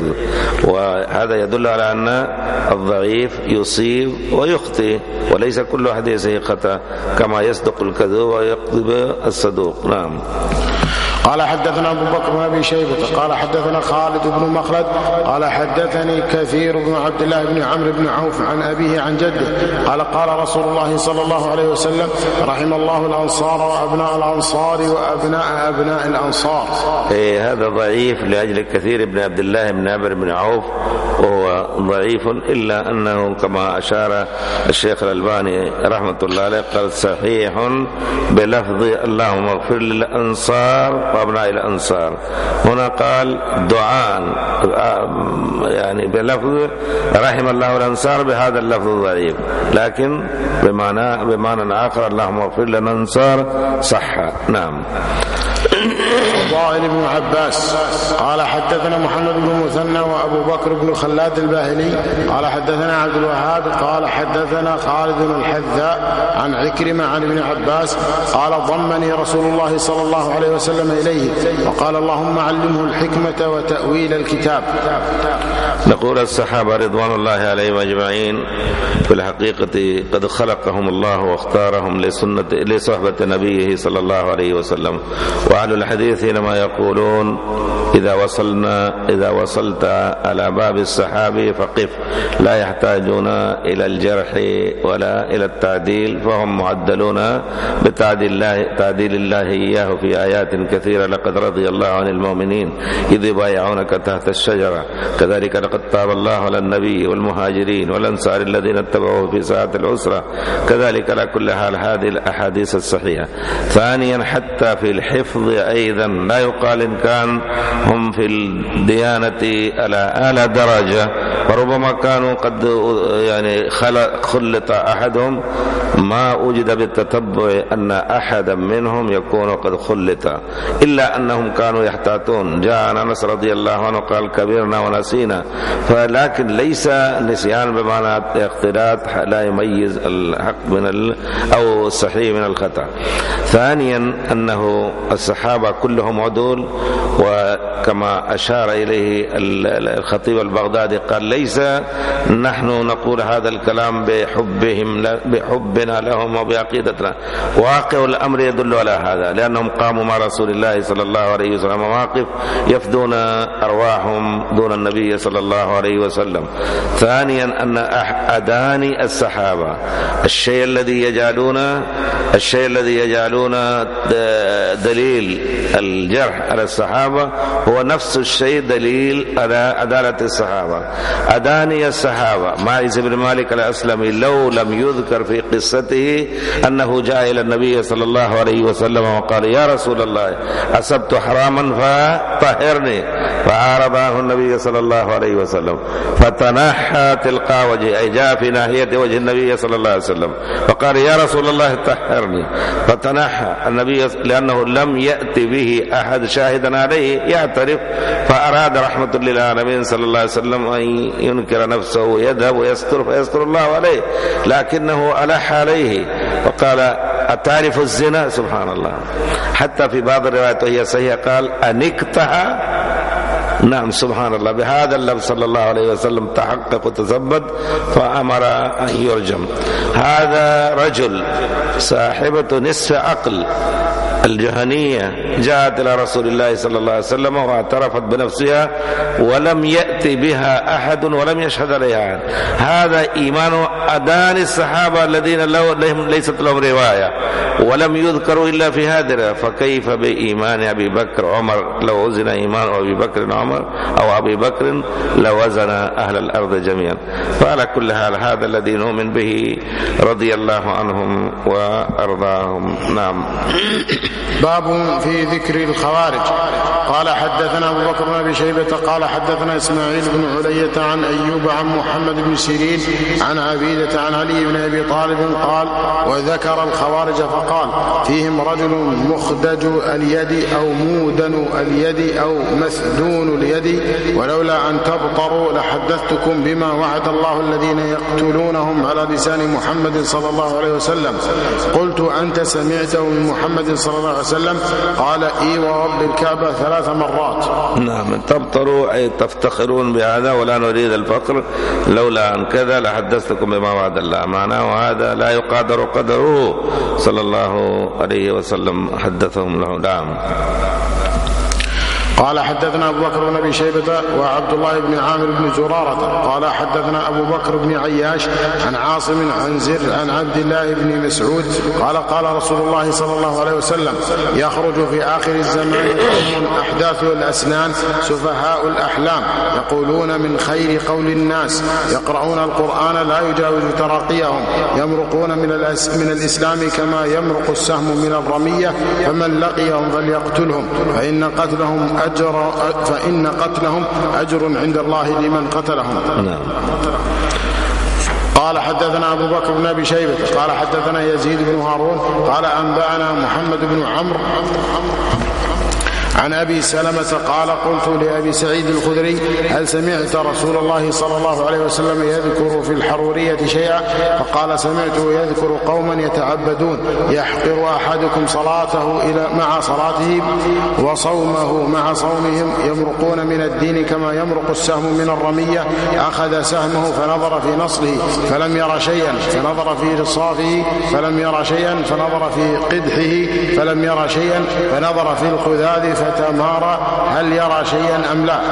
وهذا يدل على أن الضعيف يصيب ويخطئ، وليس كل حديثه خطأ كما يصدق الكذوب ويكذب الصدوق. نعم. قال حدثنا أبو بكر بن أبي شيبة قال حدثنا خالد بن مخلد قال حدثني كثير بن عبد الله بن عمرو بن عوف عن أبيه عن جده قال قال رسول الله صلى الله عليه وسلم رحم الله الأنصار وأبناء الأنصار وأبناء أبناء الأنصار. إيه هذا ضعيف لأجل كثير بن عبد الله بن عمرو بن عوف، وهو ضعيف إلا أنه كما أشار الشيخ الألباني رحمة الله عليه قال صحيح بلفظ اللهم اغفر للأنصار وأبناء الأنصار. هنا قال دعاء يعني بلفظ رحم الله الأنصار بهذا اللفظ ضعيف، لكن بمعنى بمعنى آخر اللهم اغفر لنا الأنصار صح. نعم. فضائل بن عباس قال حدثنا محمد بن مثنى وأبو بكر بن خلاد الباهلي قال حدثنا عبد الوهاب قال حدثنا خالد بن الحذاء عن عكرمة عن ابن عباس قال ضمني رسول الله صلى الله عليه وسلم إليه وقال اللهم علمه الحكمة وتأويل الكتاب. نقول الصحابة رضوان الله عليهم أجمعين في الحقيقة قد خلقهم الله واختارهم لسنة لصحبة نبيه صلى الله عليه وسلم. وأهل الحديث لما يقولون إذا وصلنا إذا وصلت على باب الصحابي فقف، لا يحتاجون إلى الجرح ولا إلى التعديل، فهم معدلون بتعديل الله تعديل الله إياه في آيات كثيرة. لقد رضي الله عن المؤمنين إذ يبايعونك تحت الشجرة كذلك لقد تاب الله على النبي والمهاجرين والأنصار الذين اتبعوه في ساعة العسرة كذلك. على كل حال هذه الأحاديث الصحيحة. ثانيا حتى في الحفظ أيضا لا يقال إن كان هم في الديانة على أعلى درجة، وربما كانوا قد يعني خلط أحدهم ما وجد بالتتبع أن أحدا منهم يكون قد خلط، إلا أنهم كانوا يحتاطون. جاء أنس رضي الله عنه قال كبرنا ونسينا، فلكن ليس نسيان بمعنى اختلاط لا يميز الحق من ال أو الصحيح من الخطأ. ثانيا أنه الصحابة كلهم عدول، وكما أشار إليه الخطيب البغدادي قال ليس نحن نقول هذا الكلام بحبهم بحبنا لهم وبعقيدتنا، واقع الأمر يدل على هذا، لأنهم قاموا مع رسول الله صلى الله عليه وسلم مواقف يفدون أرواحهم دون النبي صلى الله عليه وسلم. ثانيا أن أداني الصحابة الشيء الذي يجعلون الشيء الذي يجعلون دليل الجرح على الصحابة هو نفس الشيء دليل على عدالة الصحابة. أداني الصحابة معيز بن مالك الأسلمي لو لم يذكر في قصته أنه جاء إلى النبي صلى الله عليه وسلم وقال يا رسول الله أصبت حراما فطهرني، فعارضه النبي صلى الله عليه وسلم فتنحى تلقى وجهه، أي جاء في ناحية وجه النبي صلى الله عليه وسلم فقال يا رسول الله طهرني، فتنحى النبي لأنه لم يأتي به أحد شاهدا عليه يعترف، فأراد رحمة للعالمين صلى الله عليه وسلم أن ينكر نفسه ويذهب ويستر فيستر الله عليه، لكنه ألح عليه فقال أتعرف الزنا؟ سبحان الله. حتى في بعض الروايات وهي صحيحة قال أنكتها. نعم سبحان الله. بهذا اللفظ صلى الله عليه وسلم تحقق وتثبت فأمر أن يرجم. هذا رجل صاحبة نصف عقل الجهنية جاءت إلى رسول الله صلى الله عليه وسلم واعترفت بنفسها ولم يأتي بها أحد ولم يشهد عليها. هذا إيمان أدان الصحابة الذين لهم ليست لهم رواية ولم يذكروا إلا في هذا، فكيف بإيمان أبي بكر عمر؟ لو وزن إيمان أبي بكر عمر أو أبي بكر لوزن أهل الأرض جميعا. فعلى كل حال هذا الذي نؤمن به رضي الله عنهم وأرضاهم. نعم. باب في ذكر الخوارج. قال حدثنا أبو بكر بن أبي شيبة قال حدثنا إسماعيل بن علية عن أيوب عن محمد بن سيرين عن عبيدة عن علي بن أبي طالب قال وذكر الخوارج فقال فيهم رجل مخدج اليد أو مودن اليد أو مسدون اليد ولولا أن تبطروا لحدثتكم بما وعد الله الذين يقتلونهم على لسان محمد صلى الله عليه وسلم. قلت أنت سمعته من محمد صلى الله عليه وسلم؟ قال إي ورب الكعبة ثلاث مرات. نعم. تبطروا أي تفتخرون بهذا ولا نريد الفقر، لولا أن كذا لحدثتكم بما وعد الله معنا، وهذا لا يقادر قدره صلى الله عليه وسلم حدثهم له. نعم. قال حدثنا أبو بكر بن أبي شيبة وعبد الله بن عامر بن زرارة قال حدثنا أبو بكر بن عياش عن عاصم عن زر عن عبد الله بن مسعود قال قال رسول الله صلى الله عليه وسلم يخرج في آخر الزمان قوم أحداث الأسنان سفهاء الأحلام يقولون من خير قول الناس يقرؤون القرآن لا يجاوز تراقيهم يمرقون من, من الإسلام كما يمرق السهم من الرمية فمن لقيهم فليقتلهم فإن قتلهم أجر فإن قتلهم أجر عند الله لمن قتلهم. قال حدثنا أبو بكر بن أبي شيبة قال حدثنا يزيد بن هارون قال أنبأنا محمد بن عمرو عن أبي سلمة قال قلت لأبي سعيد الخدري هل سمعت رسول الله صلى الله عليه وسلم يذكر في الحرورية شيئا؟ فقال سمعته يذكر قوما يتعبدون يحقر أحدكم صلاته إلى مع صلاته وصومه مع صومهم يمرقون من الدين كما يمرق السهم من الرمية أخذ سهمه فنظر في نصله فلم ير شيئا فنظر في رصافه فلم ير شيئا فنظر في قدحه فلم ير شيئا فنظر في الخذاذ فتمارى هل يرى شيئا أم لا؟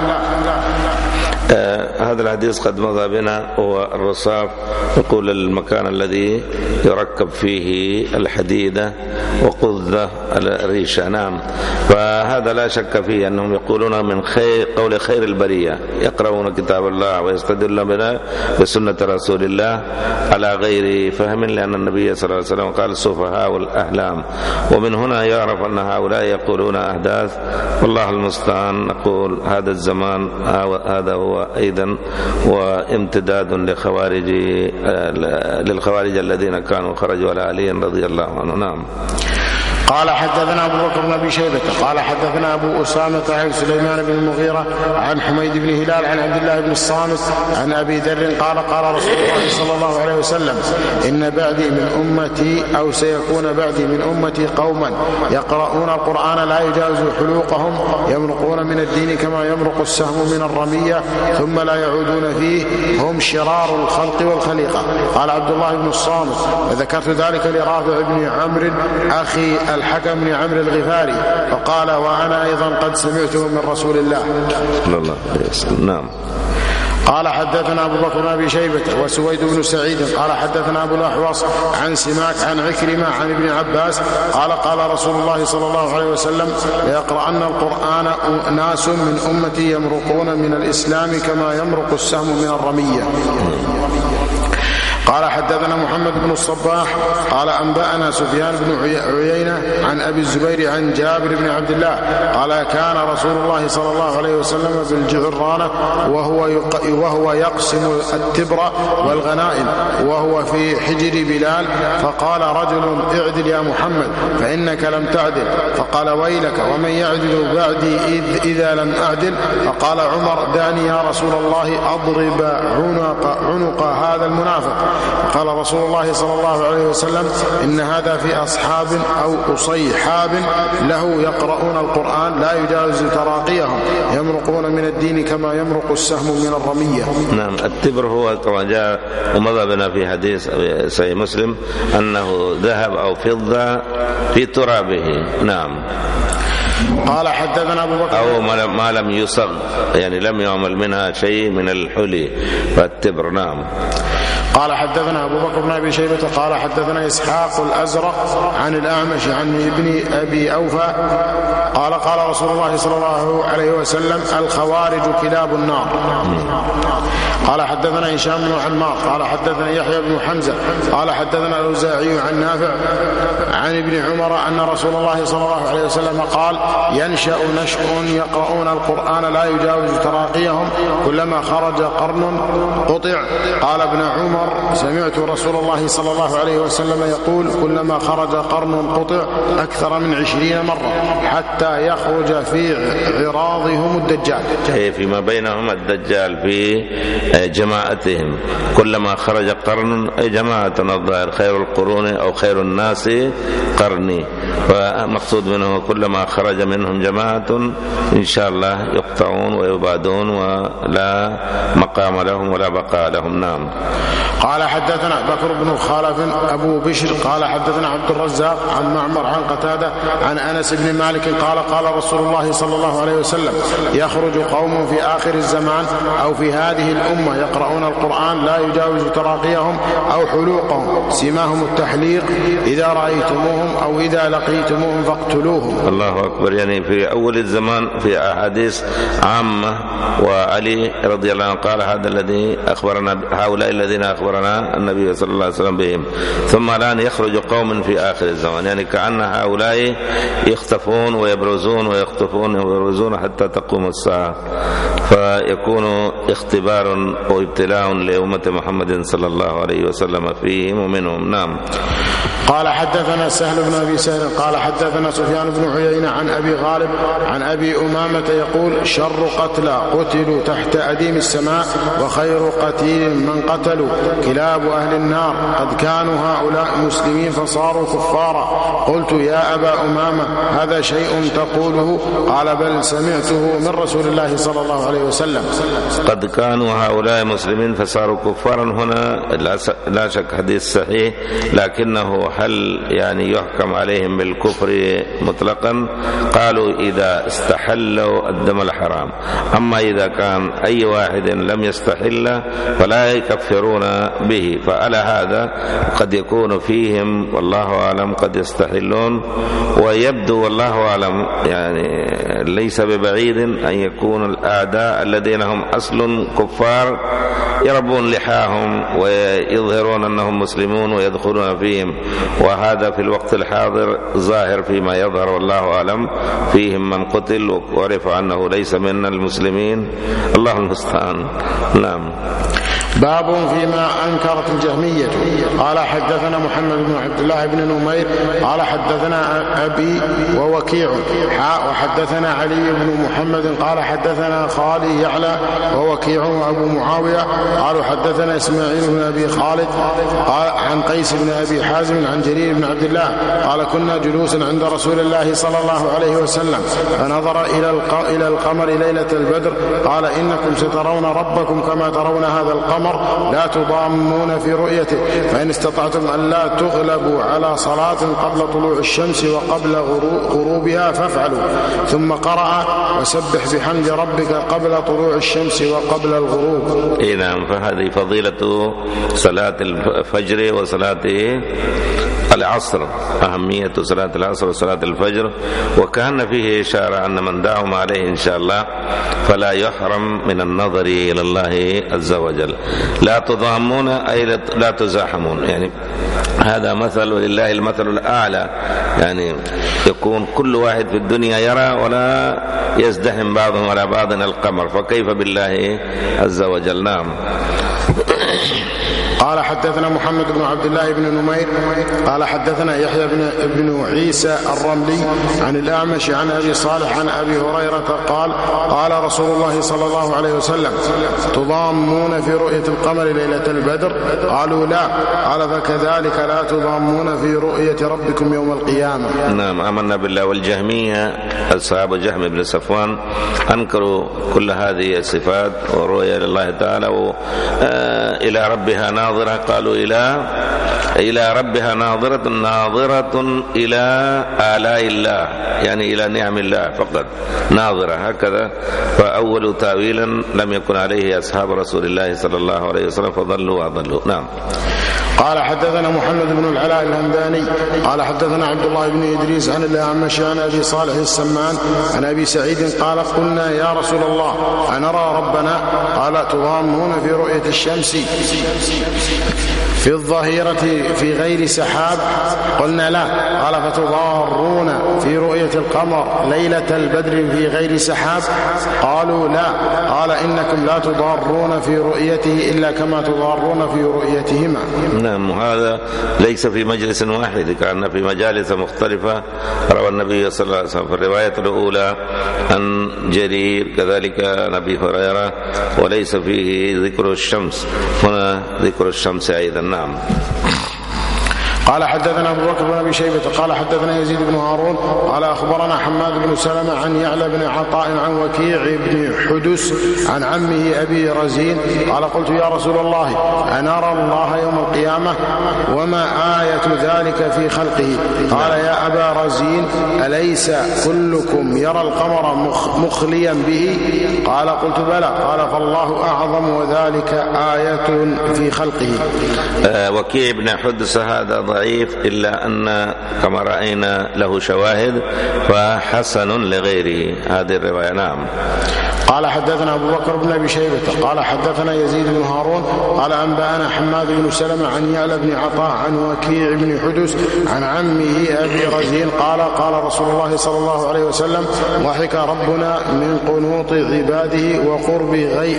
آه هذا الحديث قد مضى بنا. هو الرصاف يقول المكان الذي يركب فيه الحديدة وقذة الريشة. نعم. فهذا لا شك فيه أنهم يقولون من خير قول خير البرية يقرؤون كتاب الله ويستدلون بنا بسنة رسول الله على غير فهم لأن النبي صلى الله عليه وسلم قال سفهاء الأحلام. ومن هنا يعرف أن هؤلاء يقولون أحداث والله المستعان. نقول هذا الزمان هذا هو أيضا وامتداد لخوارج للخوارج الذين كانوا خرجوا على علي رضي الله عنه. نعم. قال حدثنا أبو بكر بن أبي شيبة قال حدثنا أبو أسامة عن سليمان بن المغيرة عن حميد بن هلال عن عبد الله بن الصامت عن أبي ذر قال قال رسول الله صلى الله عليه وسلم إن بعدي من أمتي أو سيكون بعدي من أمتي قوما يقرؤون القرآن لا يجاوز حلوقهم يمرقون من الدين كما يمرق السهم من الرمية ثم لا يعودون فيه هم شرار الخلق والخليقة. قال عبد الله بن الصامت وذكرت ذلك لرافع بن عمرو أخي الحكم بن عمرو الغفاري فقال وأنا أيضا قد سمعته من رسول الله. نعم. قال حدثنا أبو بكر بن أبي شيبة وسويد بن سعيد قال حدثنا أبو الأحوص عن سماك عن عكرمة عن ابن عباس قال قال رسول الله صلى الله عليه وسلم ليقرأن القرآن ناس من أمتي يمرقون من الإسلام كما يمرق السهم من الرمية. قال حدثنا محمد بن الصباح قال أنبأنا سفيان بن عيينة عن أبي الزبير عن جابر بن عبد الله قال كان رسول الله صلى الله عليه وسلم بالجعرانة وهو, وهو يقسم التبر والغنائم وهو في حجر بلال فقال رجل اعدل يا محمد فإنك لم تعدل فقال ويلك ومن يعدل بعدي إذ إذا لم أعدل فقال عمر دعني يا رسول الله أضرب عنق, عنق هذا المنافق قال رسول الله صلى الله عليه وسلم إن هذا في أصحاب أو أصيحاب له يقرؤون القرآن لا يجاوز تراقيهم يمرقون من الدين كما يمرق السهم من الرمية. نعم. التبر هو كما جاء ومضى بنا في حديث صحيح مسلم أنه ذهب أو فضة في ترابه. نعم. قال حدثنا أبو بكر أو ما لم يصغ يعني لم يعمل منها شيء من الحلي فالتبر. نعم. قال حدثنا أبو بكر بن أبي شيبة قال حدثنا إسحاق الأزرق عن الأعمش عن ابن أبي أوفى قال قال رسول الله صلى الله عليه وسلم الخوارج كلاب النار. قال حدثنا هشام بن عمار قال حدثنا يحيى بن حمزة قال حدثنا الأوزاعي عن نافع عن ابن عمر أن رسول الله صلى الله عليه وسلم قال ينشأ نشء يقرؤون القرآن لا يجاوز تراقيهم كلما خرج قرن قطع. قال ابن عمر سمعت رسول الله صلى الله عليه وسلم يقول كلما خرج قرن قطع أكثر من عشرين مرة حتى يخرج في عراضهم الدجال فيما بينهم الدجال في جماعتهم. كلما خرج قرن أي جماعة الظاهر خير القرون أو خير الناس قرني فمقصود منه كلما خرج منهم جماعة إن شاء الله يقطعون ويبادون ولا مقام لهم ولا بقاء لهم. نعم. قال حدثنا بكر بن خالف أبو بشر قال حدثنا عبد الرزاق عن معمر عن قتادة عن أنس بن مالك قال قال رسول الله صلى الله عليه وسلم يخرج قوم في آخر الزمان أو في هذه الأمة يقرؤون القرآن لا يجاوز تراقيهم أو حلوقهم سماهم التحليق إذا رأيتموهم أو إذا لقيتموهم فاقتلوهم. الله أكبر. يعني في أول الزمان في أحاديث عامة وعلي رضي الله عنه قال هذا الذي أخبرنا هؤلاء الذين أخبرنا النبي صلى الله عليه وسلم بهم ثم الآن يخرج قوم في آخر الزمان يعني كأن هؤلاء يختفون ويبرزون ويختفون ويبرزون حتى تقوم الساعة فيكون اختبار وابتلاء لأمة محمد صلى الله عليه وسلم فيهم ومنهم. نعم. قال حدثنا سهل بن أبي سهل قال حدثنا سفيان بن عيينة عن أبي غالب عن أبي أمامة يقول شر قتلى قتلوا تحت أديم السماء وخير قتيل من قتلوا كلاب أهل النار قد كانوا هؤلاء مسلمين فصاروا كفارا. قلت يا أبا أمامة هذا شيء تقوله؟ قال بل سمعته من رسول الله صلى الله عليه وسلم. قد كانوا هؤلاء مسلمين فصاروا كفارا هنا لا شك حديث صحيح لكنه هل يعني يحكم عليهم بالكفر مطلقا؟ قالوا إذا استحلوا الدم الحرام أما إذا كان أي واحد لم يستحل فلا يكفرون به فعلى هذا قد يكون فيهم والله أعلم قد يستحلون ويبدو والله أعلم يعني ليس ببعيد أن يكون الأعداء الذين هم أصل كفار يربون لحاهم ويظهرون أنهم مسلمون ويدخلون فيهم وهذا في الوقت الحاضر ظاهر فيما يظهر والله أعلم فيهم من قتل وعرف أنه ليس من المسلمين الله المستعان. نعم. باب فيما أنكرت الجهمية. قال حدثنا محمد بن عبد الله بن نمير قال حدثنا أبي ووكيع حاء وحدثنا علي بن محمد قال حدثنا خالي يعلى ووكيع وأبو معاوية قالوا حدثنا إسماعيل بن أبي خالد قال عن قيس بن أبي حازم عن جرير بن عبد الله قال كنا جلوسا عند رسول الله صلى الله عليه وسلم فنظر إلى القمر ليلة البدر قال إنكم سترون ربكم كما ترون هذا القمر لا تضامون في رؤيته فإن استطعتم أن لا تغلبوا على صلاة قبل طلوع الشمس وقبل غروبها فافعلوا ثم قرأ وسبح بحمد ربك قبل طلوع الشمس وقبل الغروب. إيه نعم. فهذه فضيلة صلاة الفجر وصلاة العصر أهمية صلاة العصر وصلاة الفجر وكان فيه إشارة أن من داوم عليه إن شاء الله فلا يحرم من النظر إلى الله عز وجل. لا تضامون أي لا تزاحمون يعني هذا مثل ولله المثل الأعلى يعني يكون كل واحد في الدنيا يرى ولا يزدحم بعضهم على بعض القمر فكيف بالله عز وجل. نعم. قال حدثنا محمد بن عبد الله بن نمير قال حدثنا يحيى بن, بن عيسى الرملي عن الأعمش عن أبي صالح عن أبي هريرة قال قال رسول الله صلى الله عليه وسلم تضامون في رؤية القمر ليلة البدر؟ قالوا لا. قال فكذلك لا تضامون في رؤية ربكم يوم القيامة. نعم. آمنا بالله. والجهمية أصحاب جهم بن صفوان أنكروا كل هذه الصفات ورؤية لله تعالى إلى ربها ناظرة. قالوا إلى إلى ربها ناظرة ناظرة إلى آلاء الله، يعني إلى نعم الله فقط ناظرة هكذا. فأول تأويلا لم يكن عليه أصحاب رسول الله صلى الله عليه وسلم فضلوا وأضلوا. نعم. قال حدثنا محمد بن العلاء الهمداني قال حدثنا عبد الله بن إدريس عن الأعمش عن أبي صالح السمان عن أبي سعيد قال قلنا يا رسول الله أنرى ربنا؟ قال تضامون في رؤية الشمس في الظهيرة في غير سحاب؟ قلنا لا. قال فتضارون في رؤية القمر ليلة البدر في غير سحاب؟ قالوا لا. قال إنكم لا تضارون في رؤيته إلا كما تضارون في رؤيتهما. نعم. هذا ليس في مجلس واحد، كان في مجالس مختلفة. روى النبي صلى الله عليه وسلم في الرواية الأولى عن جرير كذلك نبي هريرة وليس فيه ذكر الشمس، هنا ذكر الشمس أيضا. نعم. قال حدثنا أبو بكر بن أبي شيبة قال حدثنا يزيد بن هارون قال أخبرنا حماد بن سلمة عن يعلى بن عطاء عن وكيع بن حدس عن عمه أبي رزين قال قلت يا رسول الله أنرى الله يوم القيامة وما آية ذلك في خلقه؟ قال يا أبا رزين أليس كلكم يرى القمر مخليا به؟ قال قلت بلى. قال فالله أعظم وذلك آية في خلقه. آه وكيع بن حدس هذا ضعيف إلا أن كما رأينا له شواهد فحسن لغيره هذه الرواية. نعم. قال حدثنا أبو بكر بن أبي شيبة قال حدثنا يزيد بن هارون قال أنبأنا حماد بن سلمة عن يعلى بن عطاء عن وكيع بن حدس عن عمه أبي رزين قال قال رسول الله صلى الله عليه وسلم ضحك ربنا من قنوط عباده وقرب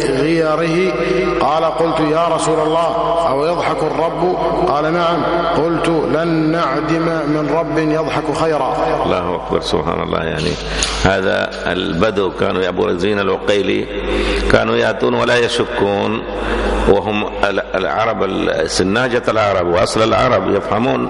غيره. قال قلت يا رسول الله أو يضحك الرب؟ قال نعم. قلت لن نعدم من رب يضحك خيرا. الله أكبر. سبحان الله. يعني هذا البدو كانوا أبو رزين العقيلي كانوا يأتون ولا يشكون، وهم العرب سناجة العرب وأصل العرب يفهمون.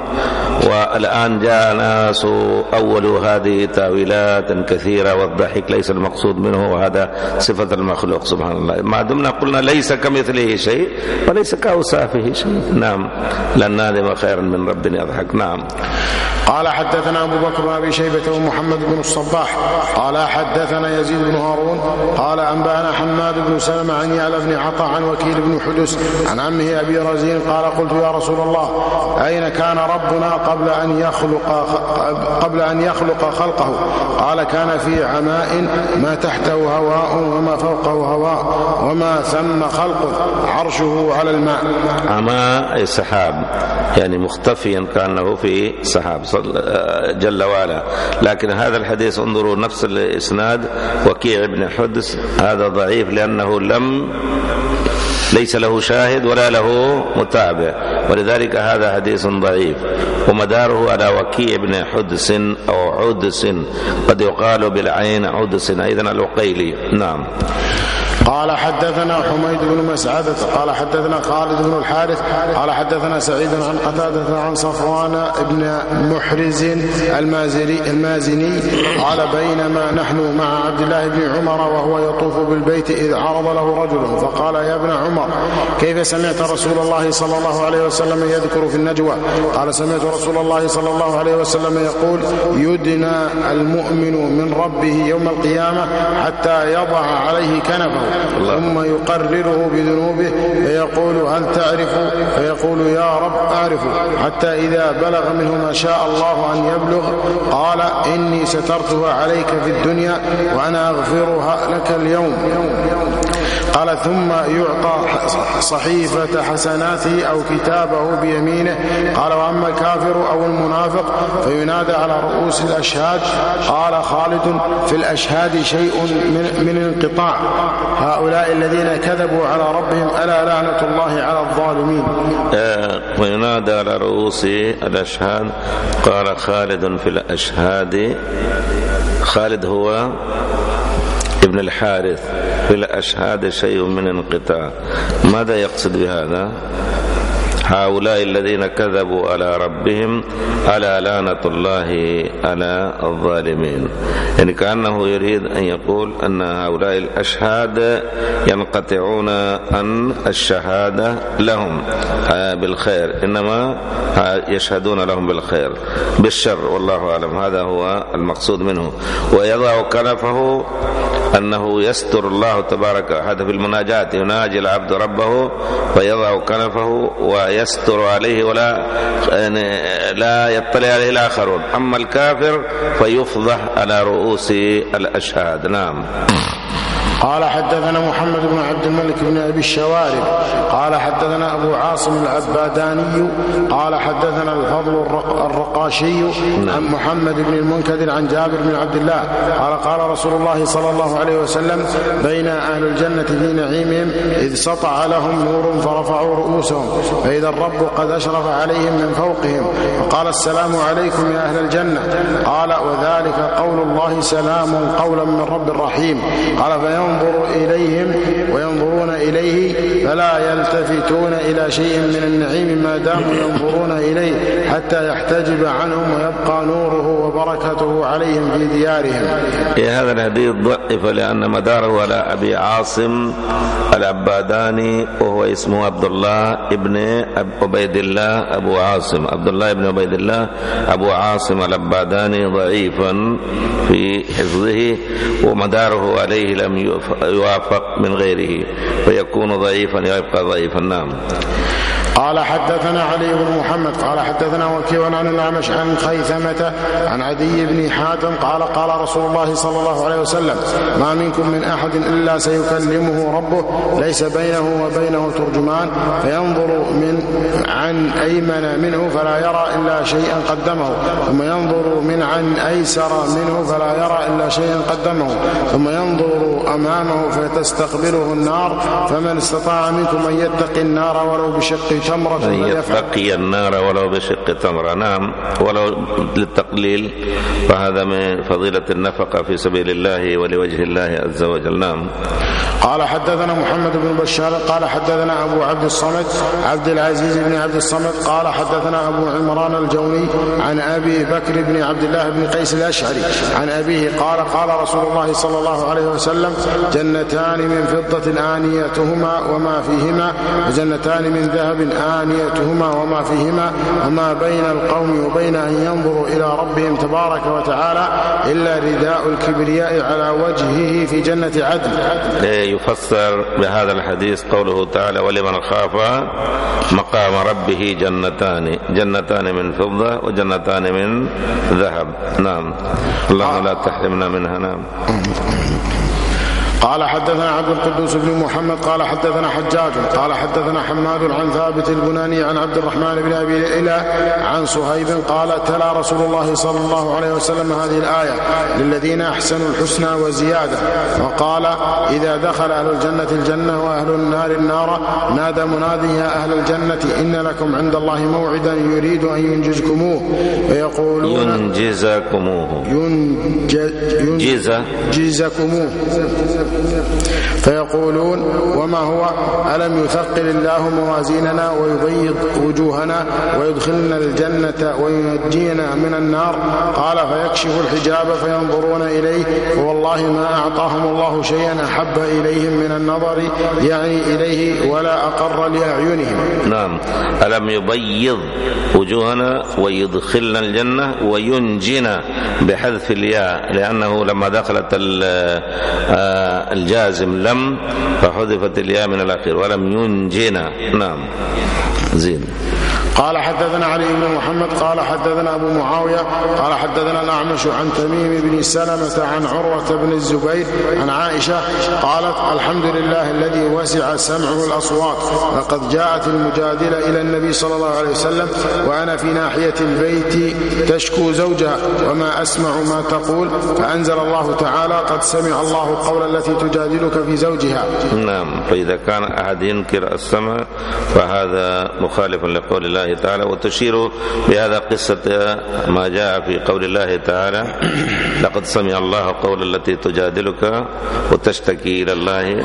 والآن جاء ناس أولوا هذه تاويلات كثيرة والضحك ليس المقصود منه، وهذا صفة المخلوق. سبحان الله. ما دمنا قلنا ليس كمثله شيء وليس كأوصافه شيء. نعم. لن نادم خيرا من رب يضحك. نعم. قال حدثنا أبو بكر بن أبي شيبة ومحمد بن الصباح قال حدثنا يزيد بن هارون قال أنبأنا حماد بن سلمة عن يعلى بن عطاء عن وكيل بن حدس عن عمه أبي رزين قال قلت يا رسول الله أين كان ربنا قبل أن يخلق قبل أن يخلق خلقه؟ قال كان في عماء ما تحته هواء وما فوقه هواء وما ثم خلق عرشه على الماء. عماء السحاب يعني مختفيا كأنه في سحاب جل وعلا. لكن هذا الحديث انظروا نفس الإسناد وكيع بن حدس هذا ضعيف لأنه لم ليس له شاهد ولا له متابع، ولذلك هذا حديث ضعيف ومداره على وكيع بن حدس أو عدس، قد يقال بالعين عدس أيضا العقيلي. نعم. قال حدثنا حميد بن مسعدة قال حدثنا خالد بن الحارث قال حدثنا سعيد عن قتادة عن صفوان بن محرز المازري المازني قال بينما نحن مع عبد الله بن عمر وهو يطوف بالبيت إذ عرض له رجل فقال يا ابن عمر كيف سمعت رسول الله صلى الله عليه وسلم يذكر في النجوى؟ قال سمعت رسول الله صلى الله عليه وسلم يقول يدنى المؤمن من ربه يوم القيامة حتى يضع عليه كنفه ثم يقرره بذنوبه فيقول هل تعرف؟ فيقول يا رب أعرف، حتى إذا بلغ منه ما شاء الله أن يبلغ قال إني سترتها عليك في الدنيا وأنا أغفرها لك اليوم. قال ثم يعطى صحيفة حسناته أو كتابه بيمينه. قال وأما الكافر أو المنافق فينادى على رؤوس الأشهاد. قال خالد في الأشهاد شيء من, من الانقطاع هؤلاء الذين كذبوا على ربهم ألا لعنة الله على الظالمين. وينادى على رؤوس الأشهاد. قال خالد في الأشهاد، خالد هو ابن الحارث، في الأشهاد شيء من انقطاع. ماذا يقصد بهذا؟ هؤلاء الذين كذبوا على ربهم ألا لعنة الله على الظالمين. يعني كأنه يريد أن يقول أن هؤلاء الأشهاد ينقطعون عن الشهادة لهم بالخير، إنما يشهدون لهم بالخير بالشر، والله أعلم. هذا هو المقصود منه. ويضع كنفه أنه يستر الله تبارك، هذا في المناجاة، يناجي العبد ربه فيضع كنفه ويستر عليه ولا لا يطلع عليه الآخرون. أما الكافر فيفضح على رؤوس الأشهاد. نعم. قال حدثنا محمد بن عبد الملك بن أبي الشوارب قال حدثنا أبو عاصم العباداني قال حدثنا الفضل الرقاشي عن محمد بن المنكدر عن جابر بن عبد الله قال قال رسول الله صلى الله عليه وسلم بين أهل الجنة في نعيمهم إذ سطع لهم نور فرفعوا رؤوسهم فإذا الرب قد أشرف عليهم من فوقهم فقال السلام عليكم يا أهل الجنة. قال وذلك قول الله سلام قولا من رب رحيم. قال فينظر ينظر إليهم وينظرون إليه فلا يلتفتون إلى شيء من النعيم ما داموا ينظرون إليه حتى يحتجب عنهم ويبقى نوره وبركته عليهم في ديارهم. هذا الحديث ضعف لأن مداره على أبي عاصم العباداني وهو اسمه عبد الله ابن عبيد الله أبو عاصم. عبد الله ابن عبيد الله أبو عاصم العباداني ضعيفا في حفظه ومداره عليه لم يوافق من غيره فيكون ضعيفا يبقى ضعيفا. نعم. قال حدثنا علي بن محمد قال حدثنا وكيع عن الأعمش عن خيثمة عن عدي بن حاتم قال قال رسول الله صلى الله عليه وسلم ما منكم من أحد إلا سيكلمه ربه ليس بينه وبينه ترجمان فينظر من عن أيمن منه فلا يرى إلا شيئا قدمه ثم ينظر من عن أيسر منه فلا يرى إلا شيئا قدمه ثم ينظر أمامه فتستقبله النار فمن استطاع منكم أن يتقي النار ولو بشق تمرة أن يتقي النار ولو بشق تمرة. نعم. ولو للتقليل فهذا من فضيلة النفقة في سبيل الله ولوجه الله عز وجل. نعم. قال حدثنا محمد بن بشار قال حدثنا أبو عبد الصمد عبد العزيز بن عبد الصمد قال حدثنا أبو عمران الجوني عن أبي بكر بن عبد الله بن قيس الأشعري عن أبيه قال قال رسول الله صلى الله عليه وسلم جنتان من فضة آنيتهما وما فيهما وجنتان من ذهب آنيتهما وما فيهما وما بين القوم وبين أن ينظروا إلى ربهم تبارك وتعالى إلا رداء الكبرياء على وجهه في جنة عدن. يفسر بهذا الحديث قوله تعالى ولمن خاف مقام ربه جنتان جنتان من فضة وجنتان من ذهب. نعم. اللهم لا تحرمنا منها. نعم. قال حدثنا عبد القدوس بن محمد قال حدثنا حجاج قال حدثنا حماد عن ثابت البناني عن عبد الرحمن بن أبي ليلى عن صهيب قال تلا رسول الله صلى الله عليه وسلم هذه الآية للذين أحسنوا الحسنى وزيادة وقال إذا دخل أهل الجنة الجنة وأهل النار النار نادى منادي يا أهل الجنة إن لكم عند الله موعدا يريد أن ينجزكموه فيقولون ينجزكموه ينجزكموه فيقولون وما هو ألم يثقل الله موازيننا ويبيض وجوهنا ويدخلنا الجنة وينجينا من النار قال فيكشف الحجاب فينظرون إليه فوالله ما أعطاهم الله شيئا أحب إليهم من النظر يعني إليه ولا أقر لأعينهم. نعم. ألم يبيض وجوهنا ويدخلنا الجنة وينجينا بحذف الياء لأنه لما دخلت الجازم لم فحذفت الياء من الأخير ولم ينجينا. نعم. زين. قال حدثنا علي بن محمد قال حدثنا أبو معاوية قال حدثنا الأعمش عن تميم بن سلمة عن عروة بن الزبير عن عائشة قالت الحمد لله الذي وسع سمعه الأصوات لقد جاءت المجادلة إلى النبي صلى الله عليه وسلم وأنا في ناحية البيت تشكو زوجها وما أسمع ما تقول فأنزل الله تعالى قد سمع الله قول التي تجادلك في زوجها. نعم. فإذا كان أحد ينكر السمع فهذا مخالف لقول الله تعالى. وتشير بهذا قصة ما جاء في قول الله تعالى لقد سمع الله قول التي تجادلك وتشتكي إلى الله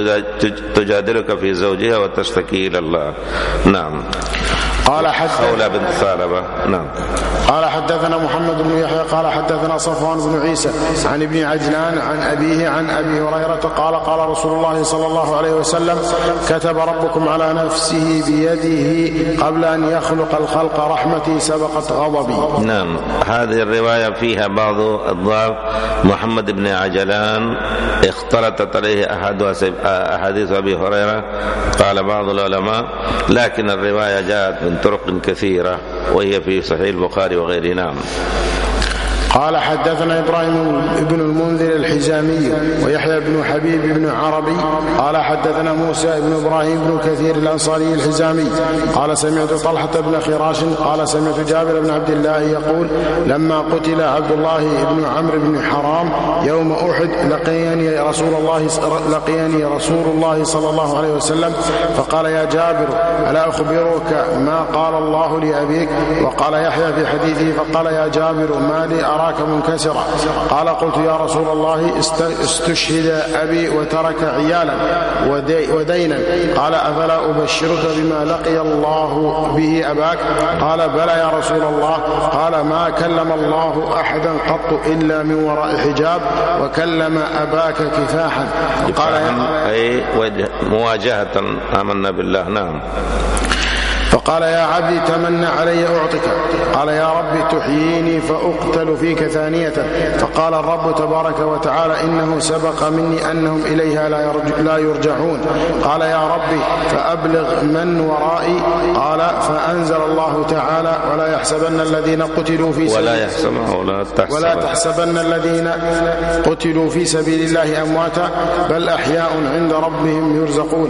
تجادلك في زوجها وتشتكي إلى الله. نعم. قال خولة بنت ثعلبة. نعم. قال حدثنا محمد بن يحيى قال حدثنا صفوان بن عيسى عن ابن عجلان عن أبيه عن أبي هريرة قال قال رسول الله صلى الله عليه وسلم كتب ربكم على نفسه بيده قبل أن يخلق الخلق رحمتي سبقت غضبي. نعم. هذه الرواية فيها بعض الضعف. محمد بن عجلان اختلطت عليه أحاديث أبي هريرة قال بعض العلماء، لكن الرواية جاءت من طرق كثيرة وهي في صحيح البخاري وغيره. نعم. قال حدثنا إبراهيم بن المنذر الحزامي ويحيى بن حبيب بن عربي قال حدثنا موسى بن إبراهيم بن كثير الأنصاري الحزامي قال سمعت طلحة بن خراش قال سمعت جابر بن عبد الله يقول لما قتل عبد الله بن عمرو بن حرام يوم أحد لقيني رسول الله لقيني رسول الله صلى الله عليه وسلم فقال يا جابر ألا أخبرك ما قال الله لأبيك؟ وقال يحيى في حديثه فقال يا جابر ما لي أراك منكسرا؟ قال قلت يا رسول الله استشهد أبي وترك عيالا ودينا. قال أفلا أبشرك بما لقي الله به أباك؟ قال بلى يا رسول الله. قال ما كلم الله أحدا قط إلا من وراء حجاب وكلم أباك كفاحا. قال أي مواجهة آمنا بالله. نعم. فقال يا عبدي تمنى علي أعطك. قال يا رب تحييني فأقتل فيك ثانية. فقال الرب تبارك وتعالى إنه سبق مني أنهم إليها لا يرجعون. قال يا رب فأبلغ من ورائي. قال فأنزل الله تعالى ولا يحسبن الذين قتلوا في سبيل ولا يحسبن ولا تحسبن, ولا تحسبن الذين قتلوا في سبيل الله أمواتا بل أحياء عند ربهم يرزقون.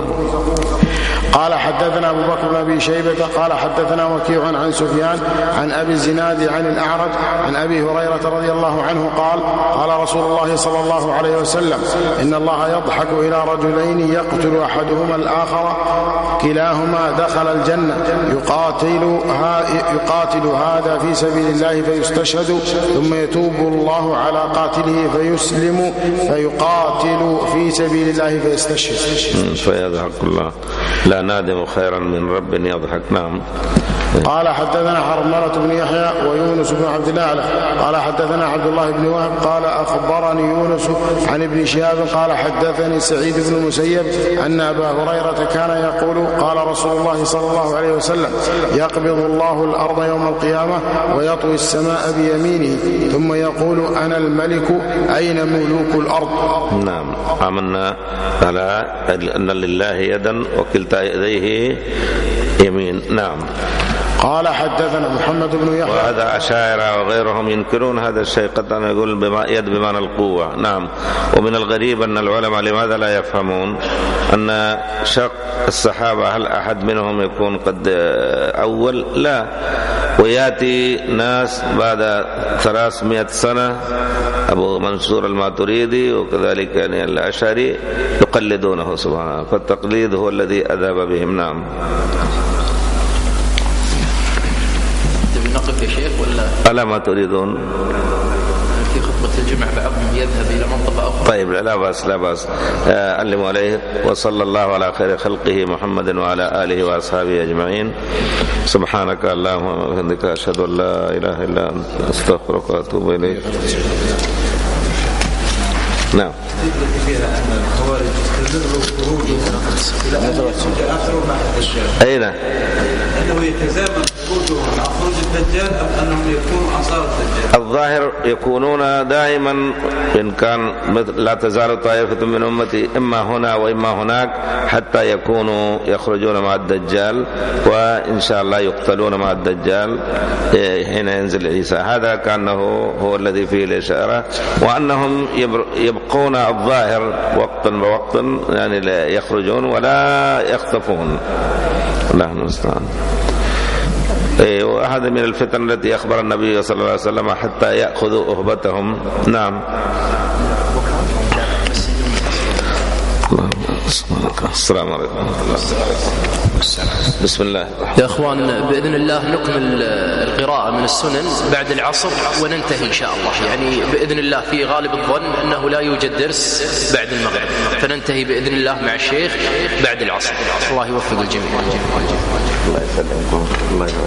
قال حدثنا أبو بكر بن أبي شيبة قال حدثنا وكيع عن سفيان عن أبي الزناد عن الأعرج عن أبي هريرة رضي الله عنه قال قال رسول الله صلى الله عليه وسلم إن الله يضحك إلى رجلين يقتل أحدهما الآخر كلاهما دخل الجنة يقاتل, يقاتل هذا في سبيل الله فيستشهد ثم يتوب الله على قاتله فيسلم فيقاتل في سبيل الله فيستشهد فيضحك الله لا نادم خيرا من رب يضحك. نعم. قال حدثنا حرملة بن يحيى ويونس بن عبد الله قال حدثنا عبد الله بن وهب قال أخبرني يونس عن ابن شهاب قال حدثني سعيد بن المسيب أن أبا هريرة كان يقول قال رسول الله صلى الله عليه وسلم يقبض الله الأرض يوم القيامة ويطوي السماء بيمينه ثم يقول أنا الملك أين ملوك الأرض؟ نعم. آمنا على أن لله يدا وكلتا يديه يمين. نعم. قال حدثنا محمد بن يحيى وهذا أشاعرة وغيرهم ينكرون هذا الشيء قد أن يقول بما يد بمعنى القوة. نعم. ومن الغريب أن العلماء لماذا لا يفهمون أن شق الصحابة هل أحد منهم يكون قد أول؟ لا. ويأتي ناس بعد ثلاثمائة سنة أبو منصور الماتريدي وكذلك يعني الأشعري يقلدونه سبحانه، فالتقليد هو الذي أذهب بهم. نعم. نقف يا شيخ ولا ألا ما تريدون في خطبة الجمع بعضهم يذهب إلى منطقة أخرى؟ طيب لا بأس لا بأس. أعلموا عليه. وصلى الله على خير خلقه محمد وعلى آله وأصحابه أجمعين. سبحانك اللهم وبحمدك أشهد أن لا إله إلا أنت أستغفرك وأتوب إليك. نعم. أين أنه يتزامن خروجه مع خروج الدجال أم أنهم يكونوا أنصار الدجال؟ الظاهر يكونون دائما، إن كان لا تزال طائفة من أمتي إما هنا وإما هناك حتى يكونوا يخرجون مع الدجال، وإن شاء الله يقتلون مع الدجال حين ينزل عيسى. هذا كأنه هو الذي فيه الإشارة، وأنهم يبقون الظاهر وقتا بوقت، يعني لا يخرجون ولا يختفون. الله المستعان. وهذا من الفتن التي أخبر النبي صلى الله عليه وسلم حتى يأخذوا أهبتهم. نعم. السلام عليكم ورحمة الله. بسم الله يا أخوان، بإذن الله نكمل القراءة من السنن بعد العصر وننتهي إن شاء الله. يعني بإذن الله في غالب الظن أنه لا يوجد درس بعد المغرب، فننتهي بإذن الله مع الشيخ بعد العصر. الله يوفق الجميع. الله يسلمكم.